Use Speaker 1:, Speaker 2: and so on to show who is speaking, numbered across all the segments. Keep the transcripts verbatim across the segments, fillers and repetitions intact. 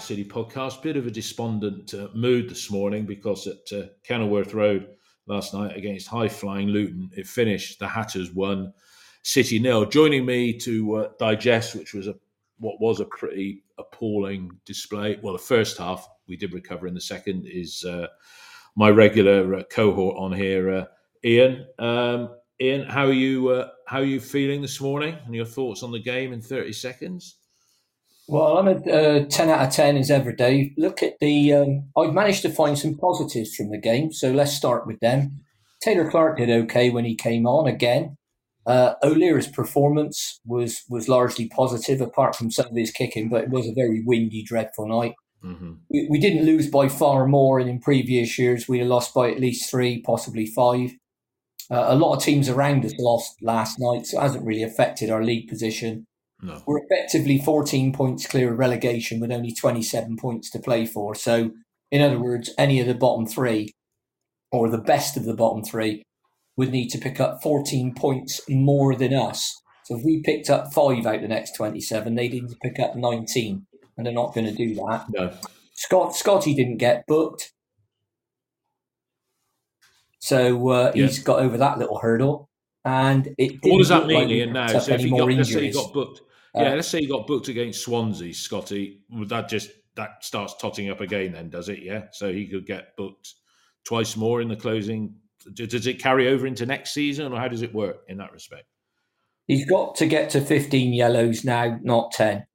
Speaker 1: City podcast. Bit of a despondent uh, mood this morning because at uh, Kenilworth Road last night against high-flying Luton, it finished. The Hatters won, City nil. Joining me to uh, digest, which was a what was a pretty appalling display. Well, the first half we did recover. In the second is uh, my regular uh, cohort on here, uh, Ian. Um, Ian, how are you? Uh, how are you feeling this morning? And your thoughts on the game in thirty seconds?
Speaker 2: Well, I'm at uh, ten out of ten as ever, Dave. Look at the. Um, I've managed to find some positives from the game, so let's start with them. Taylor Clark did okay when he came on again. Uh, O'Leary's performance was was largely positive, apart from some of his kicking, but it was a very windy, dreadful night.
Speaker 1: Mm-hmm.
Speaker 2: We, we didn't lose by far more, and in previous years we lost by at least three, possibly five. Uh, a lot of teams around us lost last night, so it hasn't really affected our league position.
Speaker 1: No.
Speaker 2: We're effectively fourteen points clear of relegation with only twenty-seven points to play for. So, in other words, any of the bottom three, or the best of the bottom three, would need to pick up fourteen points more than us. So if we picked up five out the next twenty-seven, they need to pick up nineteen, and they're not going to do that.
Speaker 1: No.
Speaker 2: Scott Scotty didn't get booked, so uh,
Speaker 1: Yeah.
Speaker 2: he's got over that little hurdle. And it
Speaker 1: What does that
Speaker 2: look
Speaker 1: mean,
Speaker 2: like we
Speaker 1: Ian? Now,
Speaker 2: picked up
Speaker 1: so if
Speaker 2: any
Speaker 1: you
Speaker 2: more
Speaker 1: got, let's say you
Speaker 2: injuries.
Speaker 1: got booked, yeah, let's say you got booked against Swansea, Scotty. Would that just that starts totting up again? Then does it? Yeah, so he could get booked twice more in the closing. Does it carry over into next season, or how does it work in that respect?
Speaker 2: He's got to get to fifteen yellows now, not ten.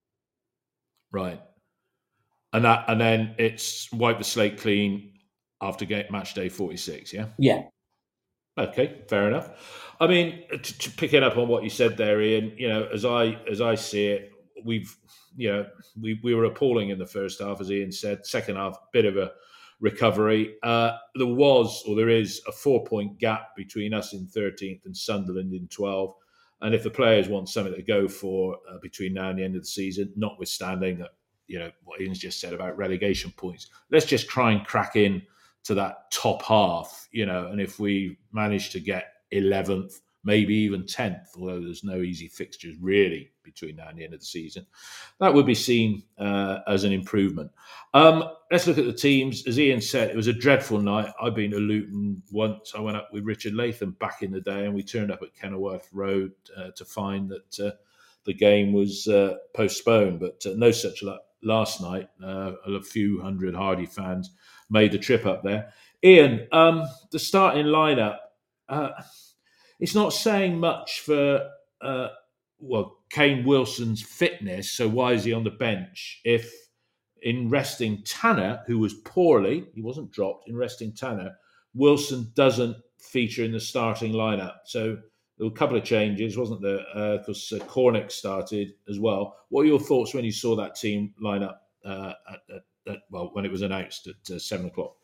Speaker 1: Right, and that, and then it's wipe the slate clean after game match day forty-six. Yeah.
Speaker 2: Yeah.
Speaker 1: Okay, fair enough. I mean, to, to pick it up on what you said there, Ian, you know, as I as I see it, we've, you know, we, we were appalling in the first half, as Ian said. Second half, bit of a recovery. Uh, there was, or there is, a four-point gap between us in thirteenth and Sunderland in twelfth. And if the players want something to go for uh, between now and the end of the season, notwithstanding that, you know, what Ian's just said about relegation points, let's just try and crack in to that top half, you know, and if we manage to get eleventh, maybe even tenth, although there's no easy fixtures really between now and the end of the season, that would be seen uh, as an improvement. Um, let's look at the teams. As Ian said, it was a dreadful night. I've been to Luton once. I went up with Richard Latham back in the day, and we turned up at Kenilworth Road uh, to find that uh, the game was uh, postponed, but uh, no such luck last night. Uh, a few hundred Hardy fans made the trip up there. Ian, um, the starting lineup, uh, it's not saying much for, uh, well, Kane Wilson's fitness, so why is he on the bench? If in resting Tanner, who was poorly, he wasn't dropped, in resting Tanner, Wilson doesn't feature in the starting lineup. So there were a couple of changes, wasn't there? Because uh, uh, Cornick started as well. What are your thoughts when you saw that team line up uh, at, at Uh, well, when it was announced at uh, seven o'clock?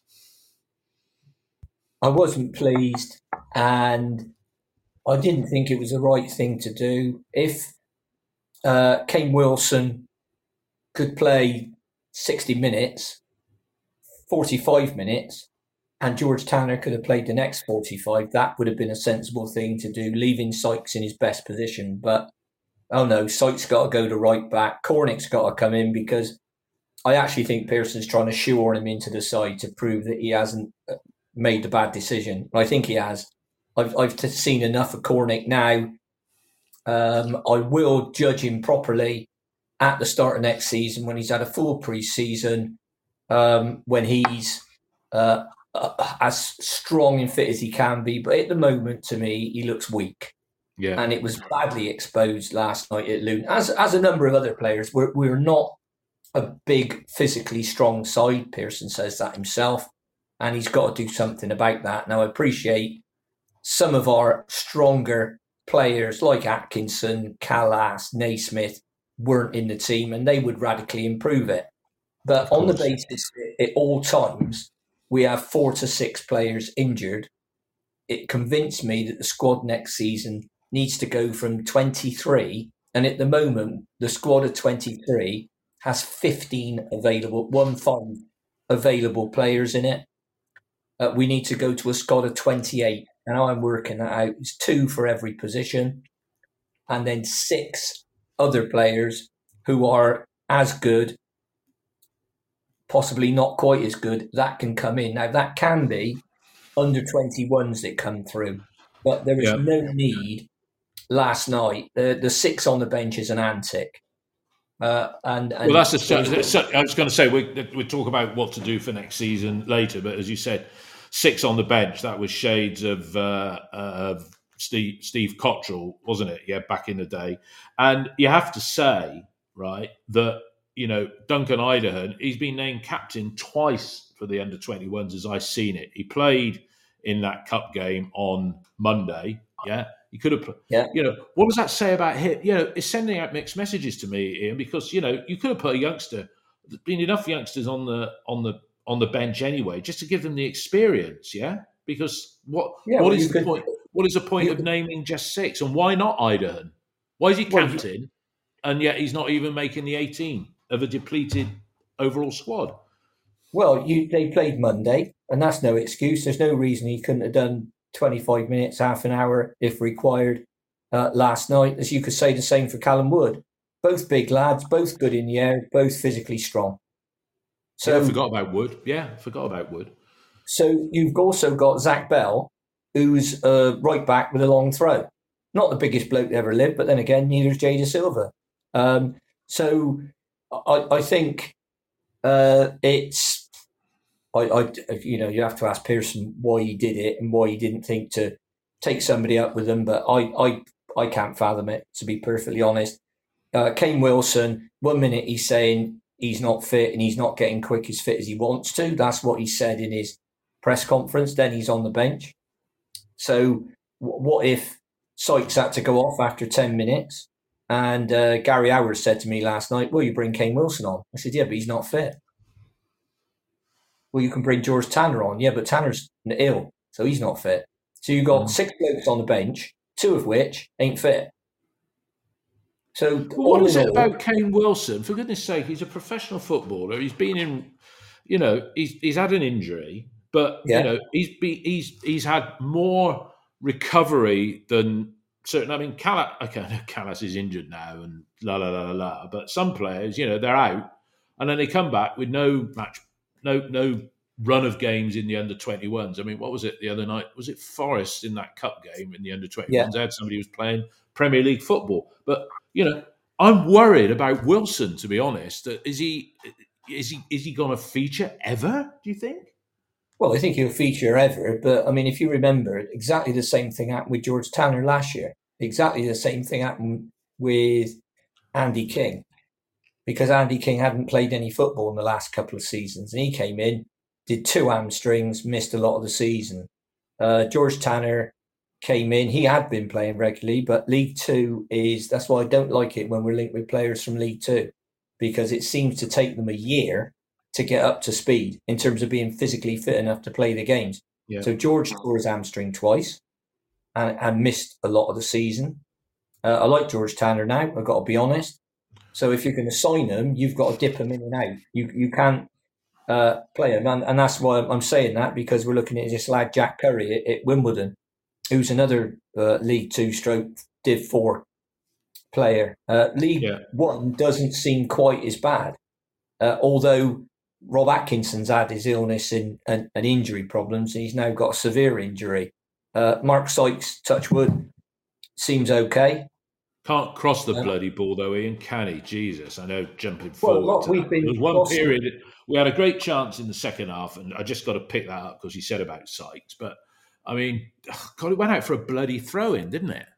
Speaker 2: I wasn't pleased, and I didn't think it was the right thing to do. If uh, Kane Wilson could play sixty minutes, forty-five minutes, and George Tanner could have played the next forty-five, that would have been a sensible thing to do, leaving Sykes in his best position. But, oh no, Sykes got to go to right back. Cornick's got to come in, because I actually think Pearson's trying to shoehorn him into the side to prove that he hasn't made the bad decision. I think he has. I've, I've seen enough of Cornick now. Um, I will judge him properly at the start of next season when he's had a full pre-season, um, when he's uh, uh, as strong and fit as he can be. But at the moment, to me, he looks weak.
Speaker 1: Yeah.
Speaker 2: And it was badly exposed last night at Luton, as, as a number of other players. We're, we're not a big, physically strong side. Pearson says that himself, and he's got to do something about that. Now, I appreciate some of our stronger players like Atkinson, Callas, Naismith weren't in the team, and they would radically improve it. But on the basis that at all times we have four to six players injured, it convinced me that the squad next season needs to go from twenty-three, and at the moment the squad of twenty-three has fifteen available, one five available players in it. Uh, we need to go to a squad of twenty-eight. And how I'm working that out is two for every position, and then six other players who are as good possibly not quite as good, that can come in. Now, that can be under twenty-ones that come through, but there was
Speaker 1: Yeah.
Speaker 2: no need last night. The the six on the bench is an antic. Uh, and, and
Speaker 1: well, that's a. Was, I was going to say we we talk about what to do for next season later, but as you said, six on the bench, that was shades of uh, of Steve Steve Cottrell, wasn't it? Yeah, back in the day. And you have to say, right, that you know Duncan Idahan, he's been named captain twice for the under twenty-ones as I've seen it. He played in that cup game on Monday. Yeah. You could have,
Speaker 2: yeah.
Speaker 1: you know, what does that say about him? You know, it's sending out mixed messages to me, Ian, because you know you could have put a youngster. There's been enough youngsters on the on the on the bench anyway, just to give them the experience. Yeah, because what
Speaker 2: yeah,
Speaker 1: what
Speaker 2: well,
Speaker 1: is the
Speaker 2: could,
Speaker 1: point? What is the point of
Speaker 2: could,
Speaker 1: naming just six? And why not Idahan? Why is he captain, well, and yet he's not even making the eighteen of a depleted overall squad?
Speaker 2: Well, you they played Monday, and that's no excuse. There's no reason he couldn't have done twenty-five minutes, half an hour, if required, uh, last night, as you could say the same for Callum Wood. Both big lads, both good in the air, both physically strong.
Speaker 1: So yeah, I forgot about Wood. Yeah, I forgot about Wood.
Speaker 2: So you've also got Zach Bell, who's uh, right back with a long throw. Not the biggest bloke that ever lived, but then again, neither is Jay Da Silva. Um, so I, I think uh, it's... I, I, you know, you have to ask Pearson why he did it and why he didn't think to take somebody up with them. But I, I, I can't fathom it, to be perfectly honest. Uh, Kane Wilson, one minute he's saying he's not fit and he's not getting quick as fit as he wants to. That's what he said in his press conference. Then he's on the bench. So what if Sykes had to go off after ten minutes? And uh, Gary Howard said to me last night, well, you bring Kane Wilson on. I said, yeah, but he's not fit. Well, you can bring George Tanner on. Yeah, but Tanner's ill, so he's not fit. So you've got mm. six blokes on the bench, two of which ain't fit. So
Speaker 1: well, what is it all, about Kane Wilson? For goodness sake, he's a professional footballer. He's been in, you know, he's he's had an injury, but yeah. you know, he's be, he's he's had more recovery than certain. I mean, Callas, okay, Callas is injured now, and la la la la la. But some players, you know, they're out, and then they come back with no match. No, no run of games in the under twenty-ones. I mean, what was it the other night? Was it Forest in that cup game in the under twenty-ones? Yeah. They had somebody who was playing Premier League football. But you know, I'm worried about Wilson. To be honest, is he is he is he going to feature ever? Do you think?
Speaker 2: Well, I think he'll feature ever. But I mean, if you remember, exactly the same thing happened with George Tanner last year. Exactly the same thing happened with Andy King. Because Andy King hadn't played any football in the last couple of seasons. And he came in, did two hamstrings, missed a lot of the season. Uh, George Tanner came in. He had been playing regularly, but League Two is... That's why I don't like it when we're linked with players from League Two. Because it seems to take them a year to get up to speed in terms of being physically fit enough to play the games. Yeah. So George tore his hamstring twice and, and missed a lot of the season. Uh, I like George Tanner now, I've got to be honest. So if you're going to sign him, you've got to dip him in and out. You you can't uh, play him. And, and that's why I'm saying that, because we're looking at this lad, Jack Curry, at, at Wimbledon, who's another uh, League Two stroke Div four player. Uh, League yeah. One doesn't seem quite as bad, uh, although Rob Atkinson's had his illness and, and, and injury problems. And he's now got a severe injury. Uh, Mark Sykes, touch wood, seems okay.
Speaker 1: Can't cross the bloody ball though, Ian, can he? Jesus, I know jumping forward.
Speaker 2: Well, we've been
Speaker 1: there was one crossing. period, we had a great chance in the second half, and I just got to pick that up because he said about Sykes. But, I mean, God, it went out for a bloody throw-in, didn't it?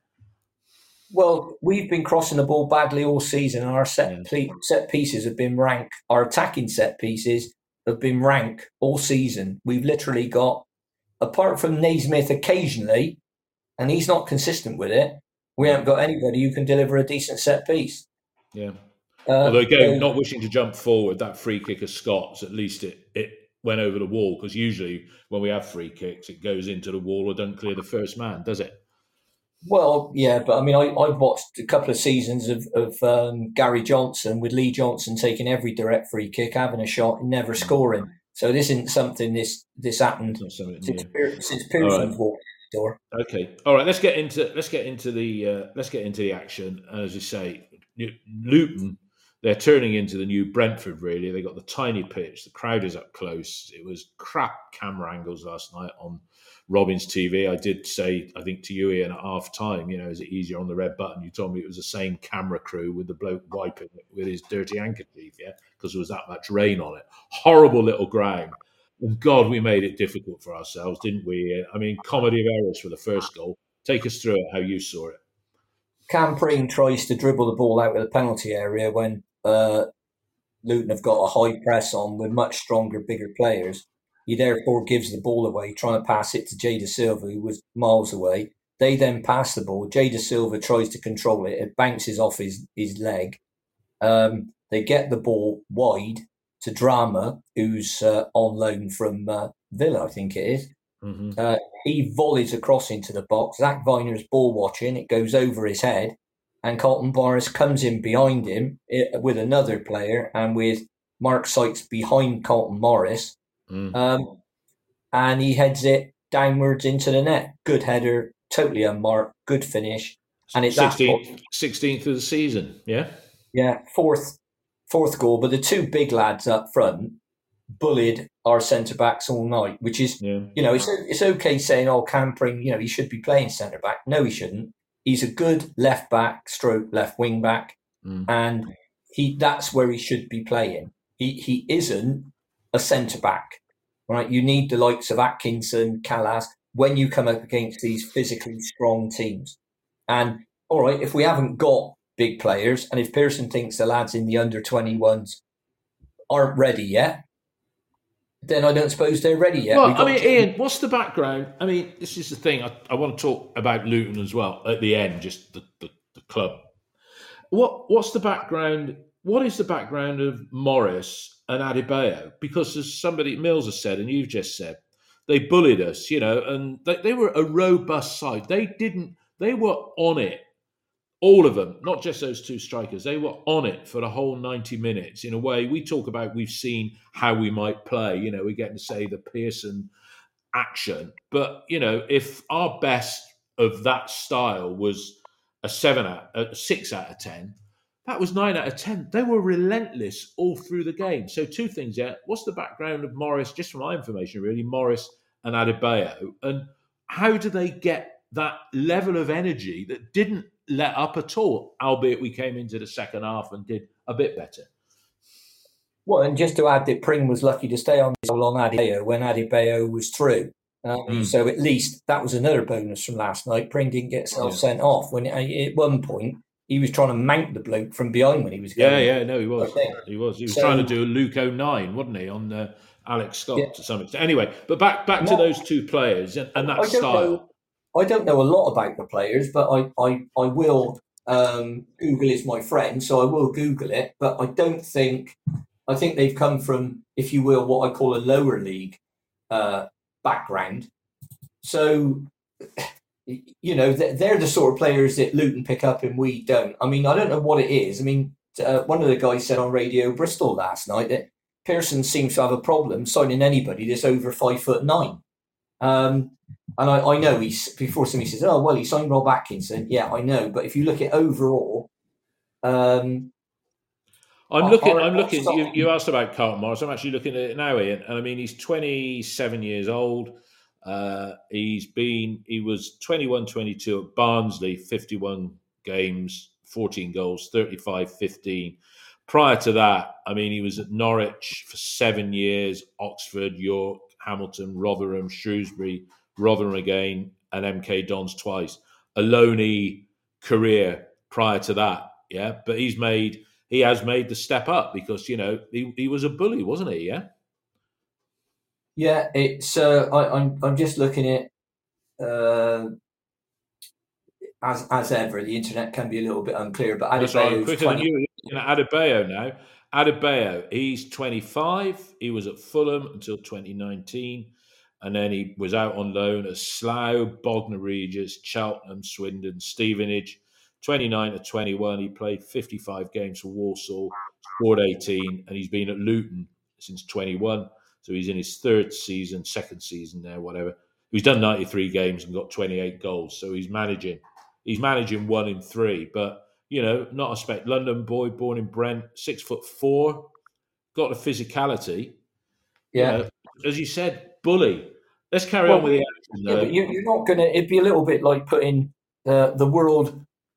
Speaker 2: Well, we've been crossing the ball badly all season, and our set, yeah. set pieces have been rank. Our attacking set pieces have been rank all season. We've literally got, apart from Naismith occasionally, and he's not consistent with it, we haven't got anybody who can deliver a decent set piece.
Speaker 1: Yeah. Uh, Although, again, uh, not wishing to jump forward, that free kick of Scott's, at least it, it went over the wall, because usually when we have free kicks, it goes into the wall or doesn't clear the first man, does it?
Speaker 2: Well, yeah, but I mean, I, I've watched a couple of seasons of, of um, Gary Johnson, with Lee Johnson taking every direct free kick, having a shot and never scoring. So this isn't something this this happened since, since Pearson's walked. Door.
Speaker 1: Okay, all right. Let's get into let's get into the uh, let's get into the action. As you say, Luton, they're turning into the new Brentford, really. They got the tiny pitch, the crowd is up close. It was crap camera angles last night on Robin's T V. I did say, I think to you, Ian, at half time, you know, is it easier on the red button? You told me it was the same camera crew with the bloke wiping it with his dirty handkerchief, yeah, because there was that much rain on it. Horrible little ground. And God, we made it difficult for ourselves, didn't we? I mean, comedy of errors for the first goal. Take us through it, how you saw it.
Speaker 2: Cam Pring tries to dribble the ball out of the penalty area when uh, Luton have got a high press on with much stronger, bigger players. He therefore gives the ball away, trying to pass it to Jay Dasilva, who was miles away. They then pass the ball. Jay Dasilva tries to control it. It bounces off his, his leg. Um, they get the ball wide to Drama, who's uh, on loan from uh, Villa, I think it is. Mm-hmm. Uh, he volleys across into the box. Zach Viner's ball watching. It goes over his head. And Carlton Morris comes in behind him it, with another player and with Mark Sykes behind Carlton Morris. Mm. Um, and he heads it downwards into the net. Good header, totally unmarked, good finish. And it's
Speaker 1: sixteenth, sixteenth of the season, yeah?
Speaker 2: Yeah, fourth fourth goal. But the two big lads up front bullied our centre-backs all night, which is, yeah. you know, it's it's okay saying, oh, Cam Pring, you know, he should be playing centre-back. No, he shouldn't. He's a good left-back, stroke left wing-back, mm. and he that's where he should be playing. He he isn't a centre-back, right? You need the likes of Atkinson, Callas, when you come up against these physically strong teams. And, all right, if we haven't got big players, and if Pearson thinks the lads in the under twenty-ones aren't ready yet, then I don't suppose they're ready yet.
Speaker 1: Well, I mean, to... Ian, what's the background? I mean, this is the thing. I, I want to talk about Luton as well at the end, just the, the, the club. What What's the background? What is the background of Morris and Adebayo? Because as somebody, Mills has said, and you've just said, they bullied us, you know, and they, they were a robust side. They didn't, they were on it. All of them, not just those two strikers, they were on it for the whole ninety minutes. In a way, we talk about, we've seen how we might play. You know, we get to say the Pearson action. But, you know, if our best of that style was a seven out, a six out of ten, that was nine out of ten. They were relentless all through the game. So two things, yeah. What's the background of Morris, just from my information, really, Morris and Adebayo? And how do they get that level of energy that didn't let up at all, albeit we came into the second half and did a bit better?
Speaker 2: Well, and just to add that Pring was lucky to stay on on Adebayo when Adebayo was through. Um, mm. So at least that was another bonus from last night. Pring didn't get himself yeah. sent off. When at one point he was trying to mount the bloke from behind when he was going.
Speaker 1: Yeah, yeah, no, he was. He was. He was so, trying to do a Luke oh nine, wasn't he, on uh, Alex Scott yeah. to some extent. Anyway, but back back no, to those two players and, and that I style.
Speaker 2: Know, I don't know a lot about the players, but I, I, I will um, Google is my friend, so I will Google it. But I don't think I think they've come from, if you will, what I call a lower league uh, background. So, you know, they're the sort of players that Luton pick up and we don't. I mean, I don't know what it is. I mean, uh, one of the guys said on Radio Bristol last night that Pearson seems to have a problem signing anybody that's over five foot nine. Um, and I, I know he's, before somebody says, oh, well, he signed Rob Atkinson. Yeah, I know. But if you look at overall, um,
Speaker 1: I'm looking, I'm looking, you, you asked about Carlton Morris. I'm actually looking at it now, Ian. And I mean, he's twenty-seven years old. Uh, he's been, he was twenty-one twenty-two at Barnsley, fifty-one games, fourteen goals, thirty-five fifteen. Prior to that, I mean, he was at Norwich for seven years, Oxford, York, Hamilton, Rotherham, Shrewsbury, Rotherham again, and M K Dons twice. A lonely career prior to that, yeah. But he's made, he has made the step up because, you know, he, he was a bully, wasn't he? Yeah.
Speaker 2: Yeah, it's. Uh, I, I'm. I'm just looking at. Uh, as as ever, the internet can be a little bit unclear, but Adebayo
Speaker 1: quicker twenty than you. You know, Adebayo now. Adebayo, he's twenty-five. He was at Fulham until twenty nineteen, and then he was out on loan at Slough, Bognor Regis, Cheltenham, Swindon, Stevenage. twenty-nine to twenty-one, he played fifty-five games for Walsall, scored eighteen, and he's been at Luton since twenty-one. So he's in his third season, second season there, whatever. He's done ninety-three games and got twenty-eight goals. So he's managing. He's managing one in three. But You know, not a spec. London boy, born in Brent, six foot four, got the physicality. You
Speaker 2: Yeah.
Speaker 1: know, as you said, bully. Let's carry on
Speaker 2: Well,
Speaker 1: with the action,
Speaker 2: yeah, but
Speaker 1: though.
Speaker 2: you, you're not going to. It'd be a little bit like putting uh, the world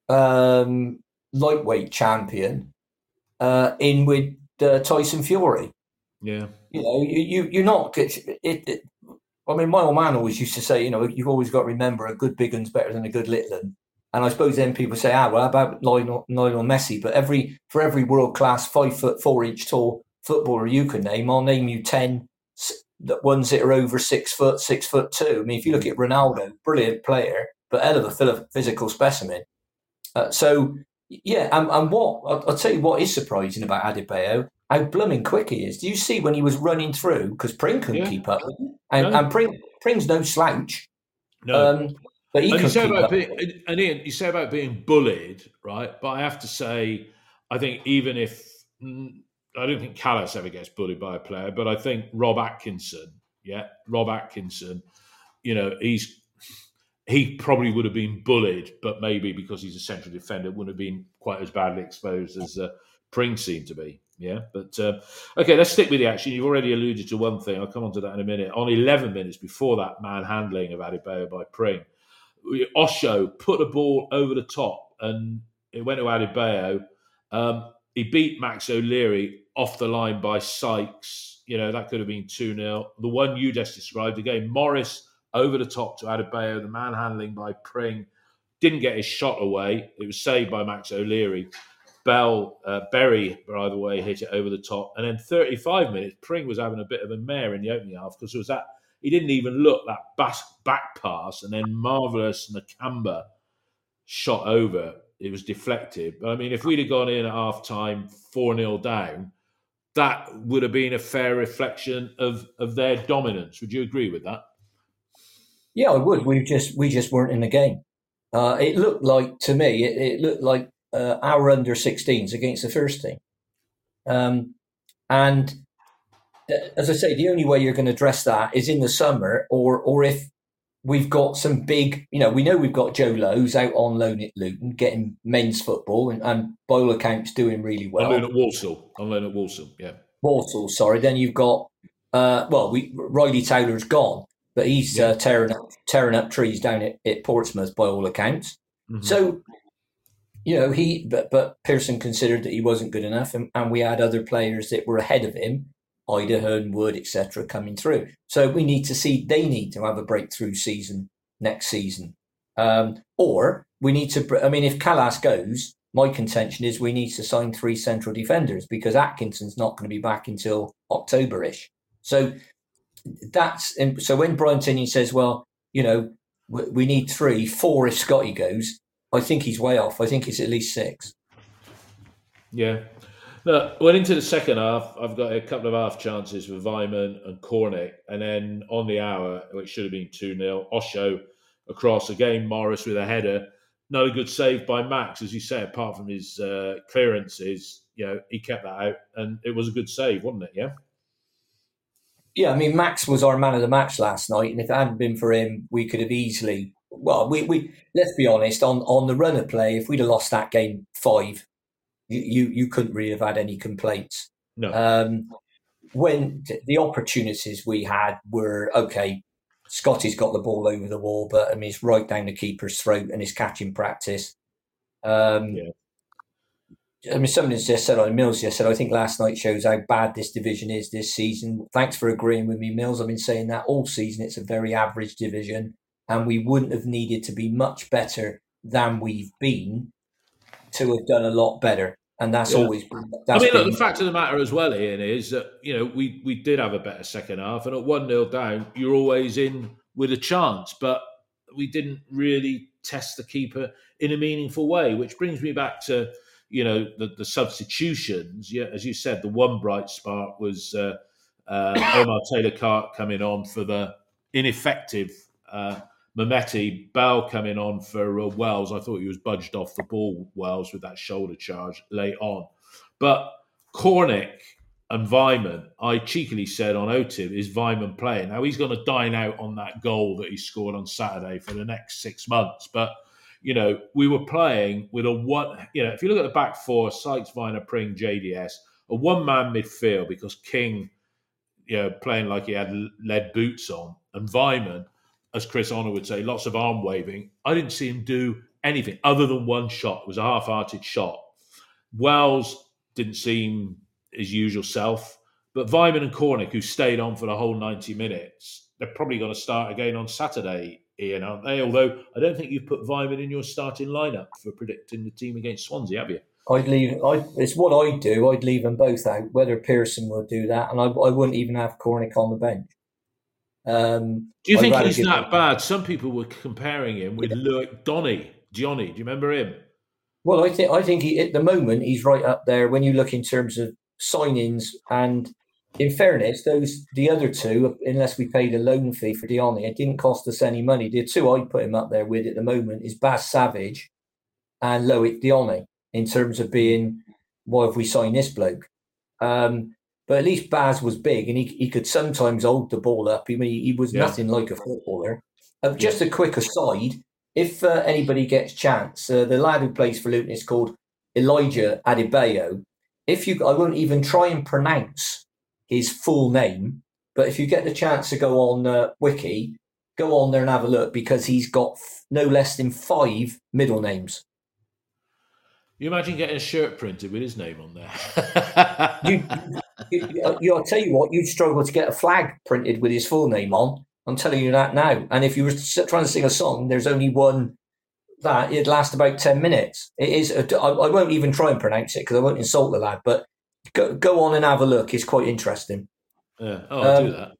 Speaker 2: um, lightweight champion uh, in with uh, Tyson Fury.
Speaker 1: Yeah.
Speaker 2: You know, you, you you're not. It, it, it, I mean, my old man always used to say, you know, you've always got to remember a good big un's better than a good little un. And I suppose then people say, ah, well, how about Lionel, Lionel Messi? But every for every world class five foot four inch tall footballer you can name, I'll name you ten that ones that are over six foot, six foot two. I mean, if you look at Ronaldo, brilliant player, but hell of a physical specimen. Uh, so yeah, and, and what I'll, I'll tell you what is surprising about Adebayo, how blooming quick he is. Do you see when he was running through? Because Pring couldn't
Speaker 1: Yeah.
Speaker 2: keep up, and,
Speaker 1: No.
Speaker 2: and Pring Pring's no slouch.
Speaker 1: No.
Speaker 2: Um, but he
Speaker 1: and you
Speaker 2: couldn't
Speaker 1: say
Speaker 2: keep
Speaker 1: about
Speaker 2: up.
Speaker 1: being, and Ian, you say about being bullied, right? But I have to say, I think even if I don't think Callas ever gets bullied by a player, but I think Rob Atkinson, yeah, Rob Atkinson, you know, he's he probably would have been bullied, but maybe because he's a central defender, wouldn't have been quite as badly exposed as uh, Pring seemed to be. Yeah, but uh, okay, let's stick with the action. You've already alluded to one thing. I'll come on to that in a minute. On eleven minutes before that manhandling of Adebayo by Pring, Osho put the ball over the top and it went to Adebayo. Um, he beat Max O'Leary off the line by Sykes. You know, that could have been two nil. The one you just described, again, Morris over the top to Adebayo, the manhandling by Pring. Didn't get his shot away. It was saved by Max O'Leary. Bell, uh, Berry, by the way, hit it over the top. And then thirty-five minutes, Pring was having a bit of a mare in the opening half because it was that he didn't even look that back, back pass, and then Marvellous Nakamba shot over. It was deflected. But I mean, if we'd have gone in at half time four nil down, that would have been a fair reflection of, of their dominance. Would you agree with that?
Speaker 2: Yeah, I would. We just we just weren't in the game. Uh, it looked like to me, it, it looked like uh, our under sixteens against the first team. Um, and as I say, the only way you're going to address that is in the summer, or or if we've got some big, you know, we know we've got Joe Lowe's out on loan at Luton, getting men's football, and, and by all accounts doing really well.
Speaker 1: On loan at Walsall. On loan at Walsall, yeah.
Speaker 2: Walsall, sorry. Then you've got, uh, well, we Riley Taylor's gone, but he's yeah. uh, tearing up tearing up trees down at, at Portsmouth by all accounts. Mm-hmm. So, you know, he, but, but Pearson considered that he wasn't good enough, and, and we had other players that were ahead of him, Idaho, Wood, et cetera, coming through. So we need to see, they need to have a breakthrough season next season. Um, or we need to, I mean, if Callas goes, my contention is we need to sign three central defenders because Atkinson's not going to be back until October-ish. So that's, so when Brian Tinnion says, well, you know, we need three, four if Scotty goes, I think he's way off. I think it's at least six.
Speaker 1: Yeah. Look, went into the second half. I've got a couple of half chances for Weimann and Cornick. And then on the hour, which should have been two nil, Osho across again, Morris with a header. Not a good save by Max, as you say, apart from his uh, clearances. You know, he kept that out and it was a good save, wasn't it? Yeah.
Speaker 2: Yeah, I mean, Max was our man of the match last night. And if it hadn't been for him, we could have easily, well, we, we let's be honest, on, on the run of play, if we'd have lost that game five, You, you you couldn't really have had any complaints.
Speaker 1: No.
Speaker 2: Um, when the opportunities we had were, okay, Scotty's got the ball over the wall, but I mean, it's right down the keeper's throat and his catching practice. Um, yeah. I mean, someone just said on Mills just said, I think last night shows how bad this division is this season. Thanks for agreeing with me, Mills. I've been saying that all season. It's a very average division and we wouldn't have needed to be much better than we've been to have done a lot better, and that's yeah. always. That's
Speaker 1: I mean,
Speaker 2: been,
Speaker 1: look, the fact of the matter as well, Ian, is that you know we we did have a better second half, and at one nil down, you're always in with a chance, but we didn't really test the keeper in a meaningful way, which brings me back to you know the, the substitutions. Yeah, as you said, the one bright spark was uh, uh, Omar Taylor-Cart coming on for the ineffective. Uh, Mehmeti, Bell coming on for uh, Wells. I thought he was budged off the ball, Wells, with that shoulder charge late on. But Cornick and Weimann, I cheekily said on O T I V, is Weimann playing? Now, he's going to dine out on that goal that he scored on Saturday for the next six months. But, you know, we were playing with a one, you know, if you look at the back four, Sykes, Viner, Pring, J D S, a one-man midfield because King, you know, playing like he had lead boots on, and Vyman, as Chris Honor would say, lots of arm waving. I didn't see him do anything other than one shot. It was a half-hearted shot. Wells didn't seem his usual self, but Vyman and Cornick, who stayed on for the whole ninety minutes, they're probably going to start again on Saturday, Ian, aren't they? Although I don't think you've put Vyman in your starting lineup for predicting the team against Swansea, have you?
Speaker 2: I'd leave. I, it's what I'd do. I'd leave them both out. Whether Pearson will do that, and I, I wouldn't even have Cornick on the bench. Um,
Speaker 1: do you
Speaker 2: I'd
Speaker 1: think he's
Speaker 2: give
Speaker 1: that
Speaker 2: him,
Speaker 1: bad? Some people were comparing him with yeah. Loic Donny. Johnny, do you remember him?
Speaker 2: Well, I think I think he, at the moment he's right up there when you look in terms of signings. And in fairness, those the other two, unless we paid a loan fee for Dione, it didn't cost us any money. The two I'd put him up there with at the moment is Baz Savage and Loic Dione, in terms of being, why have we signed this bloke? Um, but at least Baz was big and he he could sometimes hold the ball up. I mean, he, he was yeah. nothing like a footballer. Uh, just yeah. a quick aside, if uh, anybody gets chance, uh, the lad who plays for Luton is called Elijah Adebayo. If you, I won't even try and pronounce his full name, but if you get the chance to go on uh, Wiki, go on there and have a look, because he's got f- no less than five middle names.
Speaker 1: You imagine getting a shirt printed with his name on there.
Speaker 2: you, you, you, I'll tell you what, you'd struggle to get a flag printed with his full name on. I'm telling you that now. And if you were trying to sing a song, there's only one that it'd last about ten minutes. It is. A, I, I won't even try and pronounce it because I won't insult the lad. But go, go on and have a look. It's quite interesting.
Speaker 1: Yeah. Oh, I'll
Speaker 2: um,
Speaker 1: do that.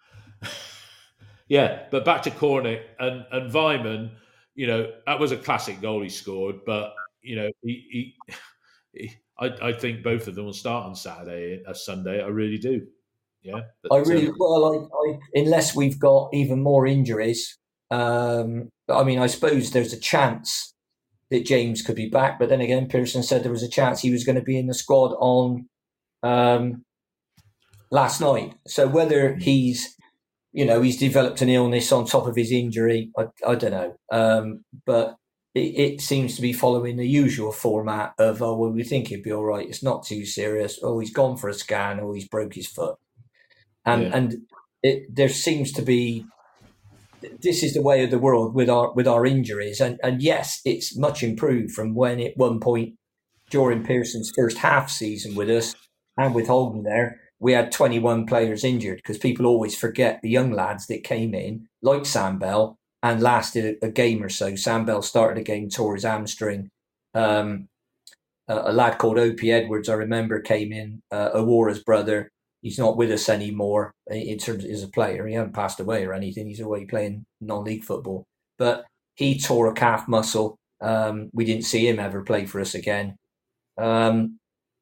Speaker 1: Yeah, but back to Cornick and and Vyman. You know, that was a classic goal he scored. But you know, he, he, he I, I think both of them will start on Saturday, uh, Sunday. I really do. Yeah,
Speaker 2: but, I really um, well. I, I, unless we've got even more injuries, um, I mean, I suppose there's a chance that James could be back. But then again, Pearson said there was a chance he was going to be in the squad on um, last night. So whether he's, you know, he's developed an illness on top of his injury, I, I don't know. Um, but it, it seems to be following the usual format of, oh, well, we think he'd be all right. It's not too serious. Oh, he's gone for a scan. Or he's broke his foot. And yeah. and it, there seems to be, this is the way of the world with our with our injuries. And and yes, it's much improved from when at one point during Pearson's first half season with us and with Holden there, we had twenty-one players injured, because people always forget the young lads that came in, like Sam Bell, and lasted a, a game or so. Sam Bell started a game, tore his hamstring. Um, a, a lad called Opie Edwards, I remember, came in, uh, Awora's brother. He's not with us anymore in terms of as a player. He hasn't passed away or anything. He's away playing non-league football. But he tore a calf muscle. Um, we didn't see him ever play for us again. Um,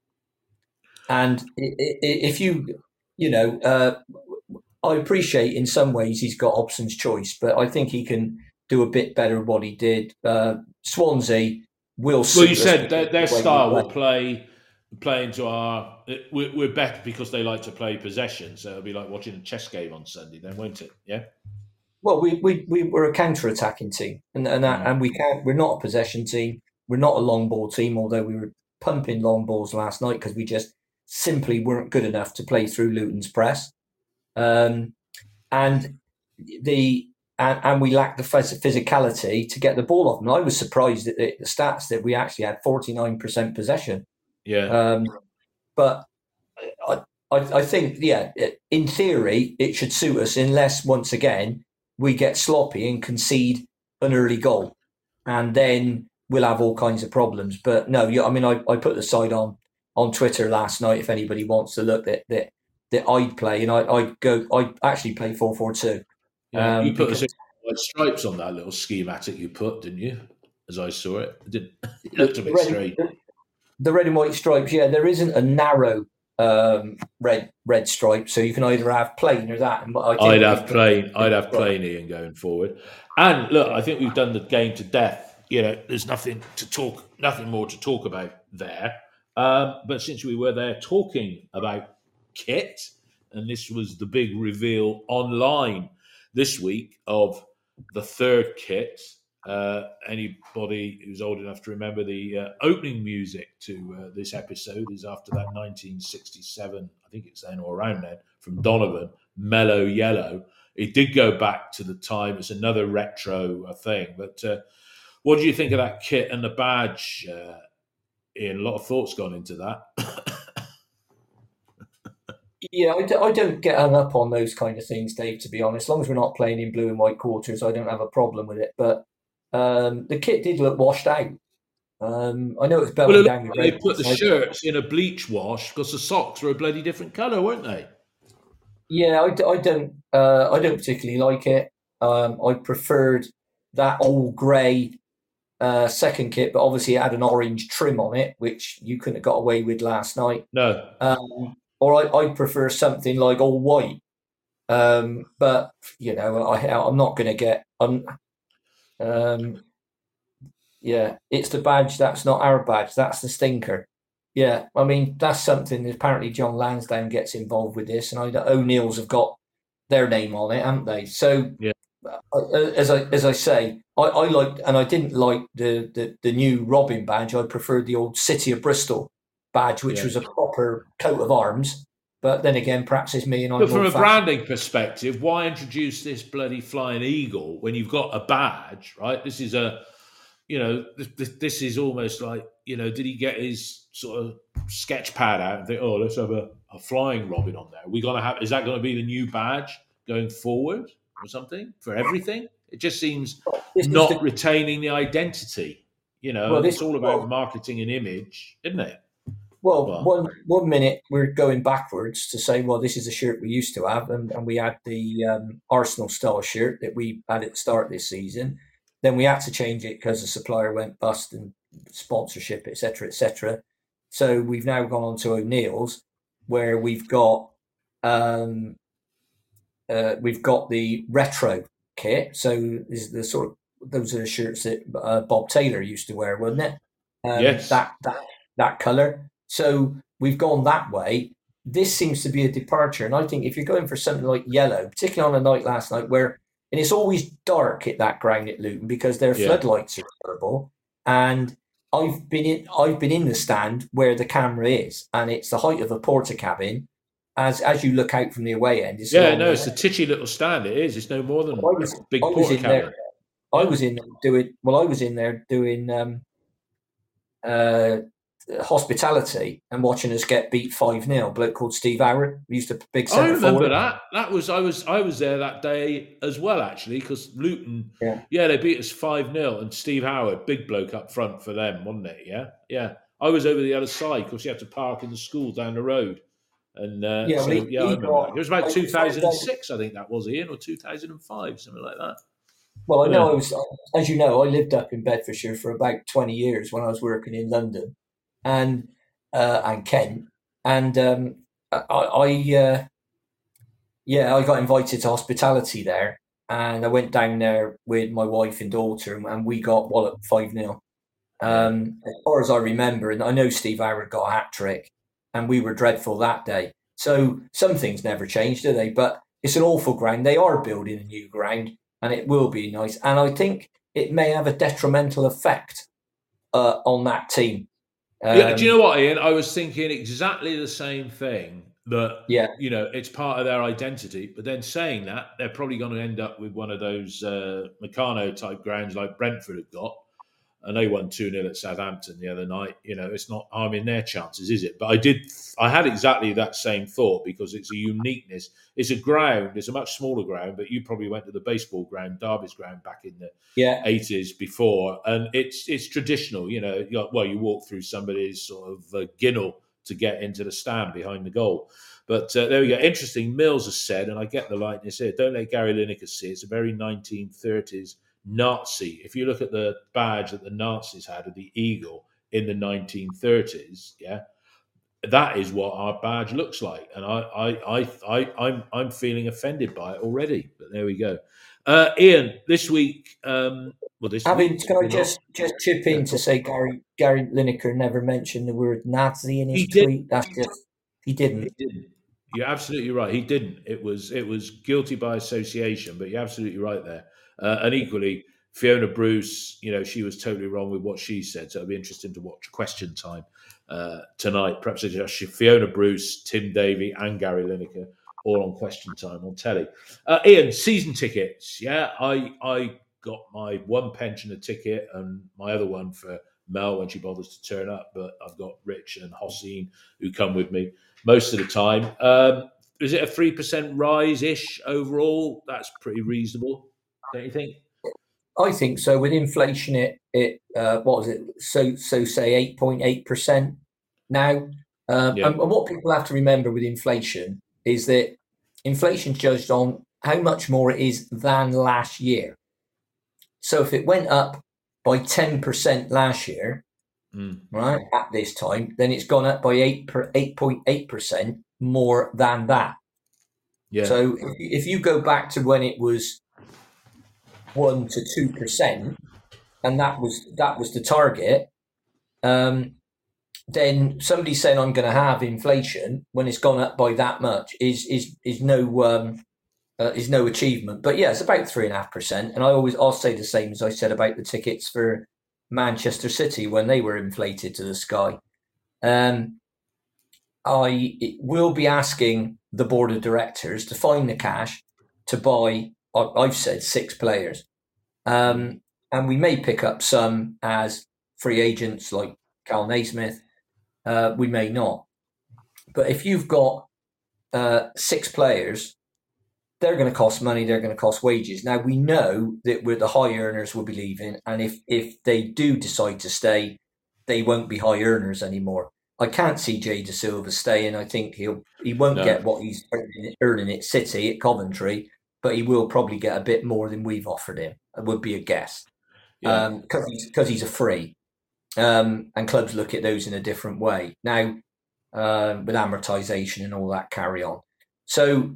Speaker 2: and if you, you know, uh, I appreciate in some ways he's got Hobson's choice, but I think he can do a bit better than what he did. Uh, Swansea will.
Speaker 1: Well, you said their, their style will play. Play into our, we're, we're better because they like to play possession. So it'll be like watching a chess game on Sunday, then, won't it? Yeah.
Speaker 2: Well, we we we were a counter-attacking team, and and that, and we can't. We're not a possession team. We're not a long ball team. Although we were pumping long balls last night because we just simply weren't good enough to play through Luton's press, um, and the and, and we lacked the physicality to get the ball off them. I was surprised at the, the stats that we actually had forty-nine percent possession.
Speaker 1: Yeah,
Speaker 2: um, but I, I, I think, yeah, in theory, it should suit us, unless once again we get sloppy and concede an early goal, and then we'll have all kinds of problems. But no, I mean, I, I put the side on on Twitter last night. If anybody wants to look, that that that I'd play, and I I'd go, I actually play four four two.
Speaker 1: Yeah, um, you put because, the stripes on that little schematic you put, didn't you? As I saw it, it, did, it looked a bit
Speaker 2: red,
Speaker 1: strange.
Speaker 2: The, the red and white stripes, yeah, there isn't a narrow um, red red stripe, so you can either have plain or that. And I think
Speaker 1: I'd have plain. I'd have plain, Ian, going forward. And look, I think we've done the game to death. You know, there's nothing to talk, nothing more to talk about there. Um, but since we were there talking about kit, and this was the big reveal online this week of the third kit, Uh, anybody who's old enough to remember the uh, opening music to uh, this episode is after that nineteen sixty-seven, I think it's then or around then, from Donovan, Mellow Yellow. It did go back to the time. It's another retro uh, thing. But uh, what do you think of that kit and the badge, uh, Ian? A lot of thoughts gone into that.
Speaker 2: Yeah, I, d- I don't get hung up on those kind of things, Dave, to be honest. As long as we're not playing in blue and white quarters, I don't have a problem with it. But um, the kit did look washed out. Um, I know it's belting
Speaker 1: Well,
Speaker 2: down with
Speaker 1: they
Speaker 2: red.
Speaker 1: put the shirts in a bleach wash because the socks were a bloody different colour, weren't they?
Speaker 2: Yeah, I, d- I don't uh, I don't particularly like it. Um, I preferred that old grey uh, second kit, but obviously it had an orange trim on it, which you couldn't have got away with last night.
Speaker 1: No.
Speaker 2: Um, or I, I prefer something like all white. Um, but you know, I, I'm not going to get. Um, um, yeah, it's the badge. That's not our badge. That's the stinker. Yeah, I mean that's something. That apparently, John Lansdowne gets involved with this, and I know O'Neill's have got their name on it, haven't they? So,
Speaker 1: yeah.
Speaker 2: uh, as I as I say, I, I liked, and I didn't like the, the the new Robin badge. I preferred the old City of Bristol badge, which
Speaker 1: Yeah.
Speaker 2: was a proper coat of arms. But then again, perhaps it's me and I'm.
Speaker 1: But from a branding perspective, why introduce this bloody flying eagle when you've got a badge, right? This is a, you know, this, this is almost like, you know, did he get his sort of sketch pad out and think, oh, let's have a, a flying Robin on there? Are we gonna have? Is that going to be the new badge going forward or something for everything? It just seems
Speaker 2: This is
Speaker 1: not
Speaker 2: the-
Speaker 1: retaining the identity. You know,
Speaker 2: Well, this-
Speaker 1: it's all about
Speaker 2: well-
Speaker 1: marketing and image, isn't it?
Speaker 2: Well,
Speaker 1: Well-
Speaker 2: one one minute we're going backwards to say, well, this is a shirt we used to have, and, and we had the um, Arsenal style shirt that we had at the start of this season. Then we had to change it because the supplier went bust and sponsorship, et cetera, et cetera. So we've now gone on to O'Neill's, where we've got um, uh, we've got the retro kit. So this is the sort of those are the shirts that uh, Bob Taylor used to wear, wasn't it? Um,
Speaker 1: Yes.
Speaker 2: That that that colour. So we've gone that way. This seems to be a departure, and I think if you're going for something like yellow, particularly on a night last night where, and it's always dark at that ground at Luton because their
Speaker 1: Yeah.
Speaker 2: floodlights are terrible, and I've been in I've been in the stand where the camera is, and it's the height of a porter cabin. As as you look out from the away end, it's
Speaker 1: Yeah,
Speaker 2: long
Speaker 1: no,
Speaker 2: way.
Speaker 1: it's a titchy little stand. It is. It's no more than
Speaker 2: I was,
Speaker 1: a big
Speaker 2: I was
Speaker 1: porter
Speaker 2: in there.
Speaker 1: cabin.
Speaker 2: I was in there doing well. I was in there doing um, uh, hospitality and watching us get beat five nil. A bloke called Steve Howard, we used to big
Speaker 1: I
Speaker 2: centre
Speaker 1: remember
Speaker 2: forward.
Speaker 1: that. That was I was I was there that day as well, actually, because Luton,
Speaker 2: Yeah.
Speaker 1: yeah, they beat us five nil, and Steve Howard, big bloke up front for them, wasn't it? Yeah, yeah. I was over the other side because you had to park in the school down the road, and uh,
Speaker 2: Yeah, well,
Speaker 1: so
Speaker 2: he-
Speaker 1: yeah, I
Speaker 2: he
Speaker 1: remember.
Speaker 2: got-
Speaker 1: that. It was about
Speaker 2: I-
Speaker 1: two thousand six, I think that was, Ian, or two thousand five, something like that.
Speaker 2: Well, I know
Speaker 1: Yeah.
Speaker 2: I was, as you know, I lived up in Bedfordshire for about twenty years when I was working in London and uh, and Kent, and um, I, I uh, yeah, I got invited to hospitality there, and I went down there with my wife and daughter, and, and we got walloped five nil. Um, as far as I remember, and I know Steve Howard got a hat trick, and we were dreadful that day. So some things never change, do they? But it's an awful ground. They are building a new ground, and it will be nice. And I think it may have a detrimental effect uh, on that team. Um,
Speaker 1: Yeah, do you know what, Ian? I was thinking exactly the same thing. That
Speaker 2: Yeah.
Speaker 1: you know, it's part of their identity. But then saying that, they're probably going to end up with one of those uh, Meccano type grounds like Brentford have got, and they won two nil at Southampton the other night. You know, it's not harming their chances, is it? But I did, I had exactly that same thought because it's a uniqueness. It's a ground. It's a much smaller ground, but you probably went to the baseball ground, Derby's ground, back in the
Speaker 2: Yeah.
Speaker 1: eighties before, and it's it's traditional. You know, you got, well, you walk through somebody's sort of uh, ginnel to get into the stand behind the goal. But uh, there we go. Interesting. Mills has said, and I get the likeness here. Don't let Gary Lineker see. It's a very nineteen thirties Nazi. If you look at the badge that the Nazis had of the eagle in the nineteen thirties, yeah, that is what our badge looks like. And I, I, I, I I'm, I'm feeling offended by it already. But there we go. Uh, Ian, this week, um, well, this
Speaker 2: Having,
Speaker 1: week,
Speaker 2: can I
Speaker 1: we're
Speaker 2: just
Speaker 1: not-
Speaker 2: just chip in
Speaker 1: Yeah,
Speaker 2: to say Gary Gary Lineker never mentioned the word Nazi in his
Speaker 1: He did.
Speaker 2: tweet. That's just he didn't.
Speaker 1: He didn't. You're absolutely right. He didn't. It was it was guilty by association. But you're absolutely right there. Uh, and equally, Fiona Bruce, you know, she was totally wrong with what she said. So it'll be interesting to watch Question Time uh, tonight. Perhaps it's just Fiona Bruce, Tim Davie, and Gary Lineker all on Question Time on telly. Uh, Ian, season tickets. Yeah, I I got my one pensioner ticket and my other one for Mel when she bothers to turn up. But I've got Rich and Hossein who come with me most of the time. Um, is it a three percent rise-ish overall? That's pretty reasonable, don't you think?
Speaker 2: I think so. With inflation, it it uh, what was it? So so say eight point eight percent now. Um,
Speaker 1: Yeah.
Speaker 2: and, and what people have to remember with inflation is that inflation is judged on how much more it is than last year. So if it went up by ten percent last year,
Speaker 1: Mm.
Speaker 2: right, at this time, then it's gone up by eight per eight point eight percent more than that.
Speaker 1: Yeah.
Speaker 2: So if, if you go back to when it was one to two percent, and that was that was the target, um, then somebody saying I'm going to have inflation when it's gone up by that much is is is no um, uh, is no achievement. But yeah, it's about three and a half percent. And I always I'll say the same as I said about the tickets for Manchester City when they were inflated to the sky. Um, I will be asking the board of directors to find the cash to buy. I've said six players. Um, and we may pick up some as free agents like Cal Naismith. Uh, we may not. But if you've got uh, six players, they're going to cost money. They're going to cost wages. Now, we know that with the high earners will be leaving. And if, if they do decide to stay, they won't be high earners anymore. I can't see Jay De Silva staying. I think he'll he won't no. get what he's earning, earning at City, at Coventry, but he will probably get a bit more than we've offered him. It would be a guess. Because yeah. um, he's, cause he's a free. Um, and clubs look at those in a different way. Now, uh, with amortization and all that carry on. So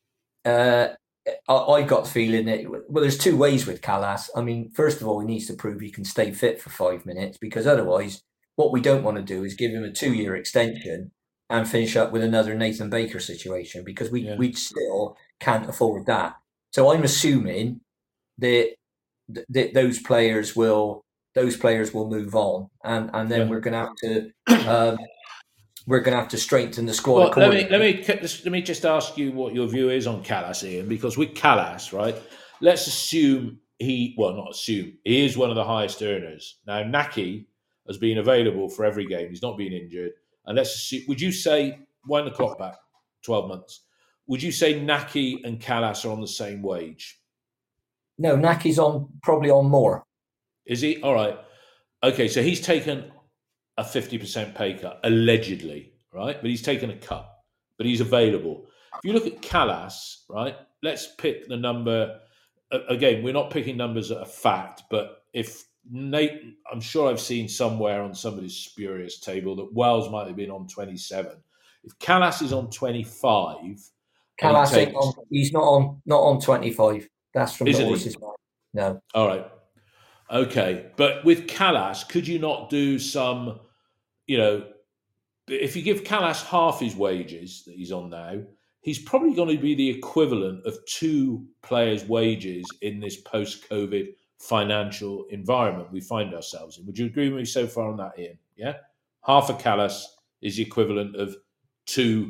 Speaker 2: uh, I, I got the feeling that, well, there's two ways with Kalas. I mean, first of all, he needs to prove he can stay fit for five minutes, because otherwise, what we don't want to do is give him a two-year extension and finish up with another Nathan Baker situation, because we, yeah. we still can't afford that. So I'm assuming that, that those players will those players will move on, and, and then yeah. we're going to have to um, we're going to have to strengthen the squad.
Speaker 1: Well, let me let me let me just ask you what your view is on Kalas, Ian, because with Kalas, right? Let's assume he well, not assume he is one of the highest earners. Now, Naki has been available for every game; he's not been injured. And let's assume, would you say wind the clock back twelve months? Would you say Naki and Kalas are on the same wage?
Speaker 2: No, Naki's on probably on more.
Speaker 1: Is he? All right. Okay, so he's taken a fifty percent pay cut, allegedly, right? But he's taken a cut, but he's available. If you look at Kalas, right, let's pick the number. Again, we're not picking numbers that are fact, but if Nate, I'm sure I've seen somewhere on somebody's spurious table that Wells might have been on twenty-seven. If Kalas is on twenty-five...
Speaker 2: Kalas he takes, on, he's not on not on twenty-five. That's from the horse's mind. No.
Speaker 1: All right. Okay, but with Kalas, could you not do some, you know, if you give Kalas half his wages that he's on now, he's probably going to be the equivalent of two players' wages in this post-COVID financial environment we find ourselves in. Would you agree with me so far on that, Ian? Yeah? Half a Kalas is the equivalent of two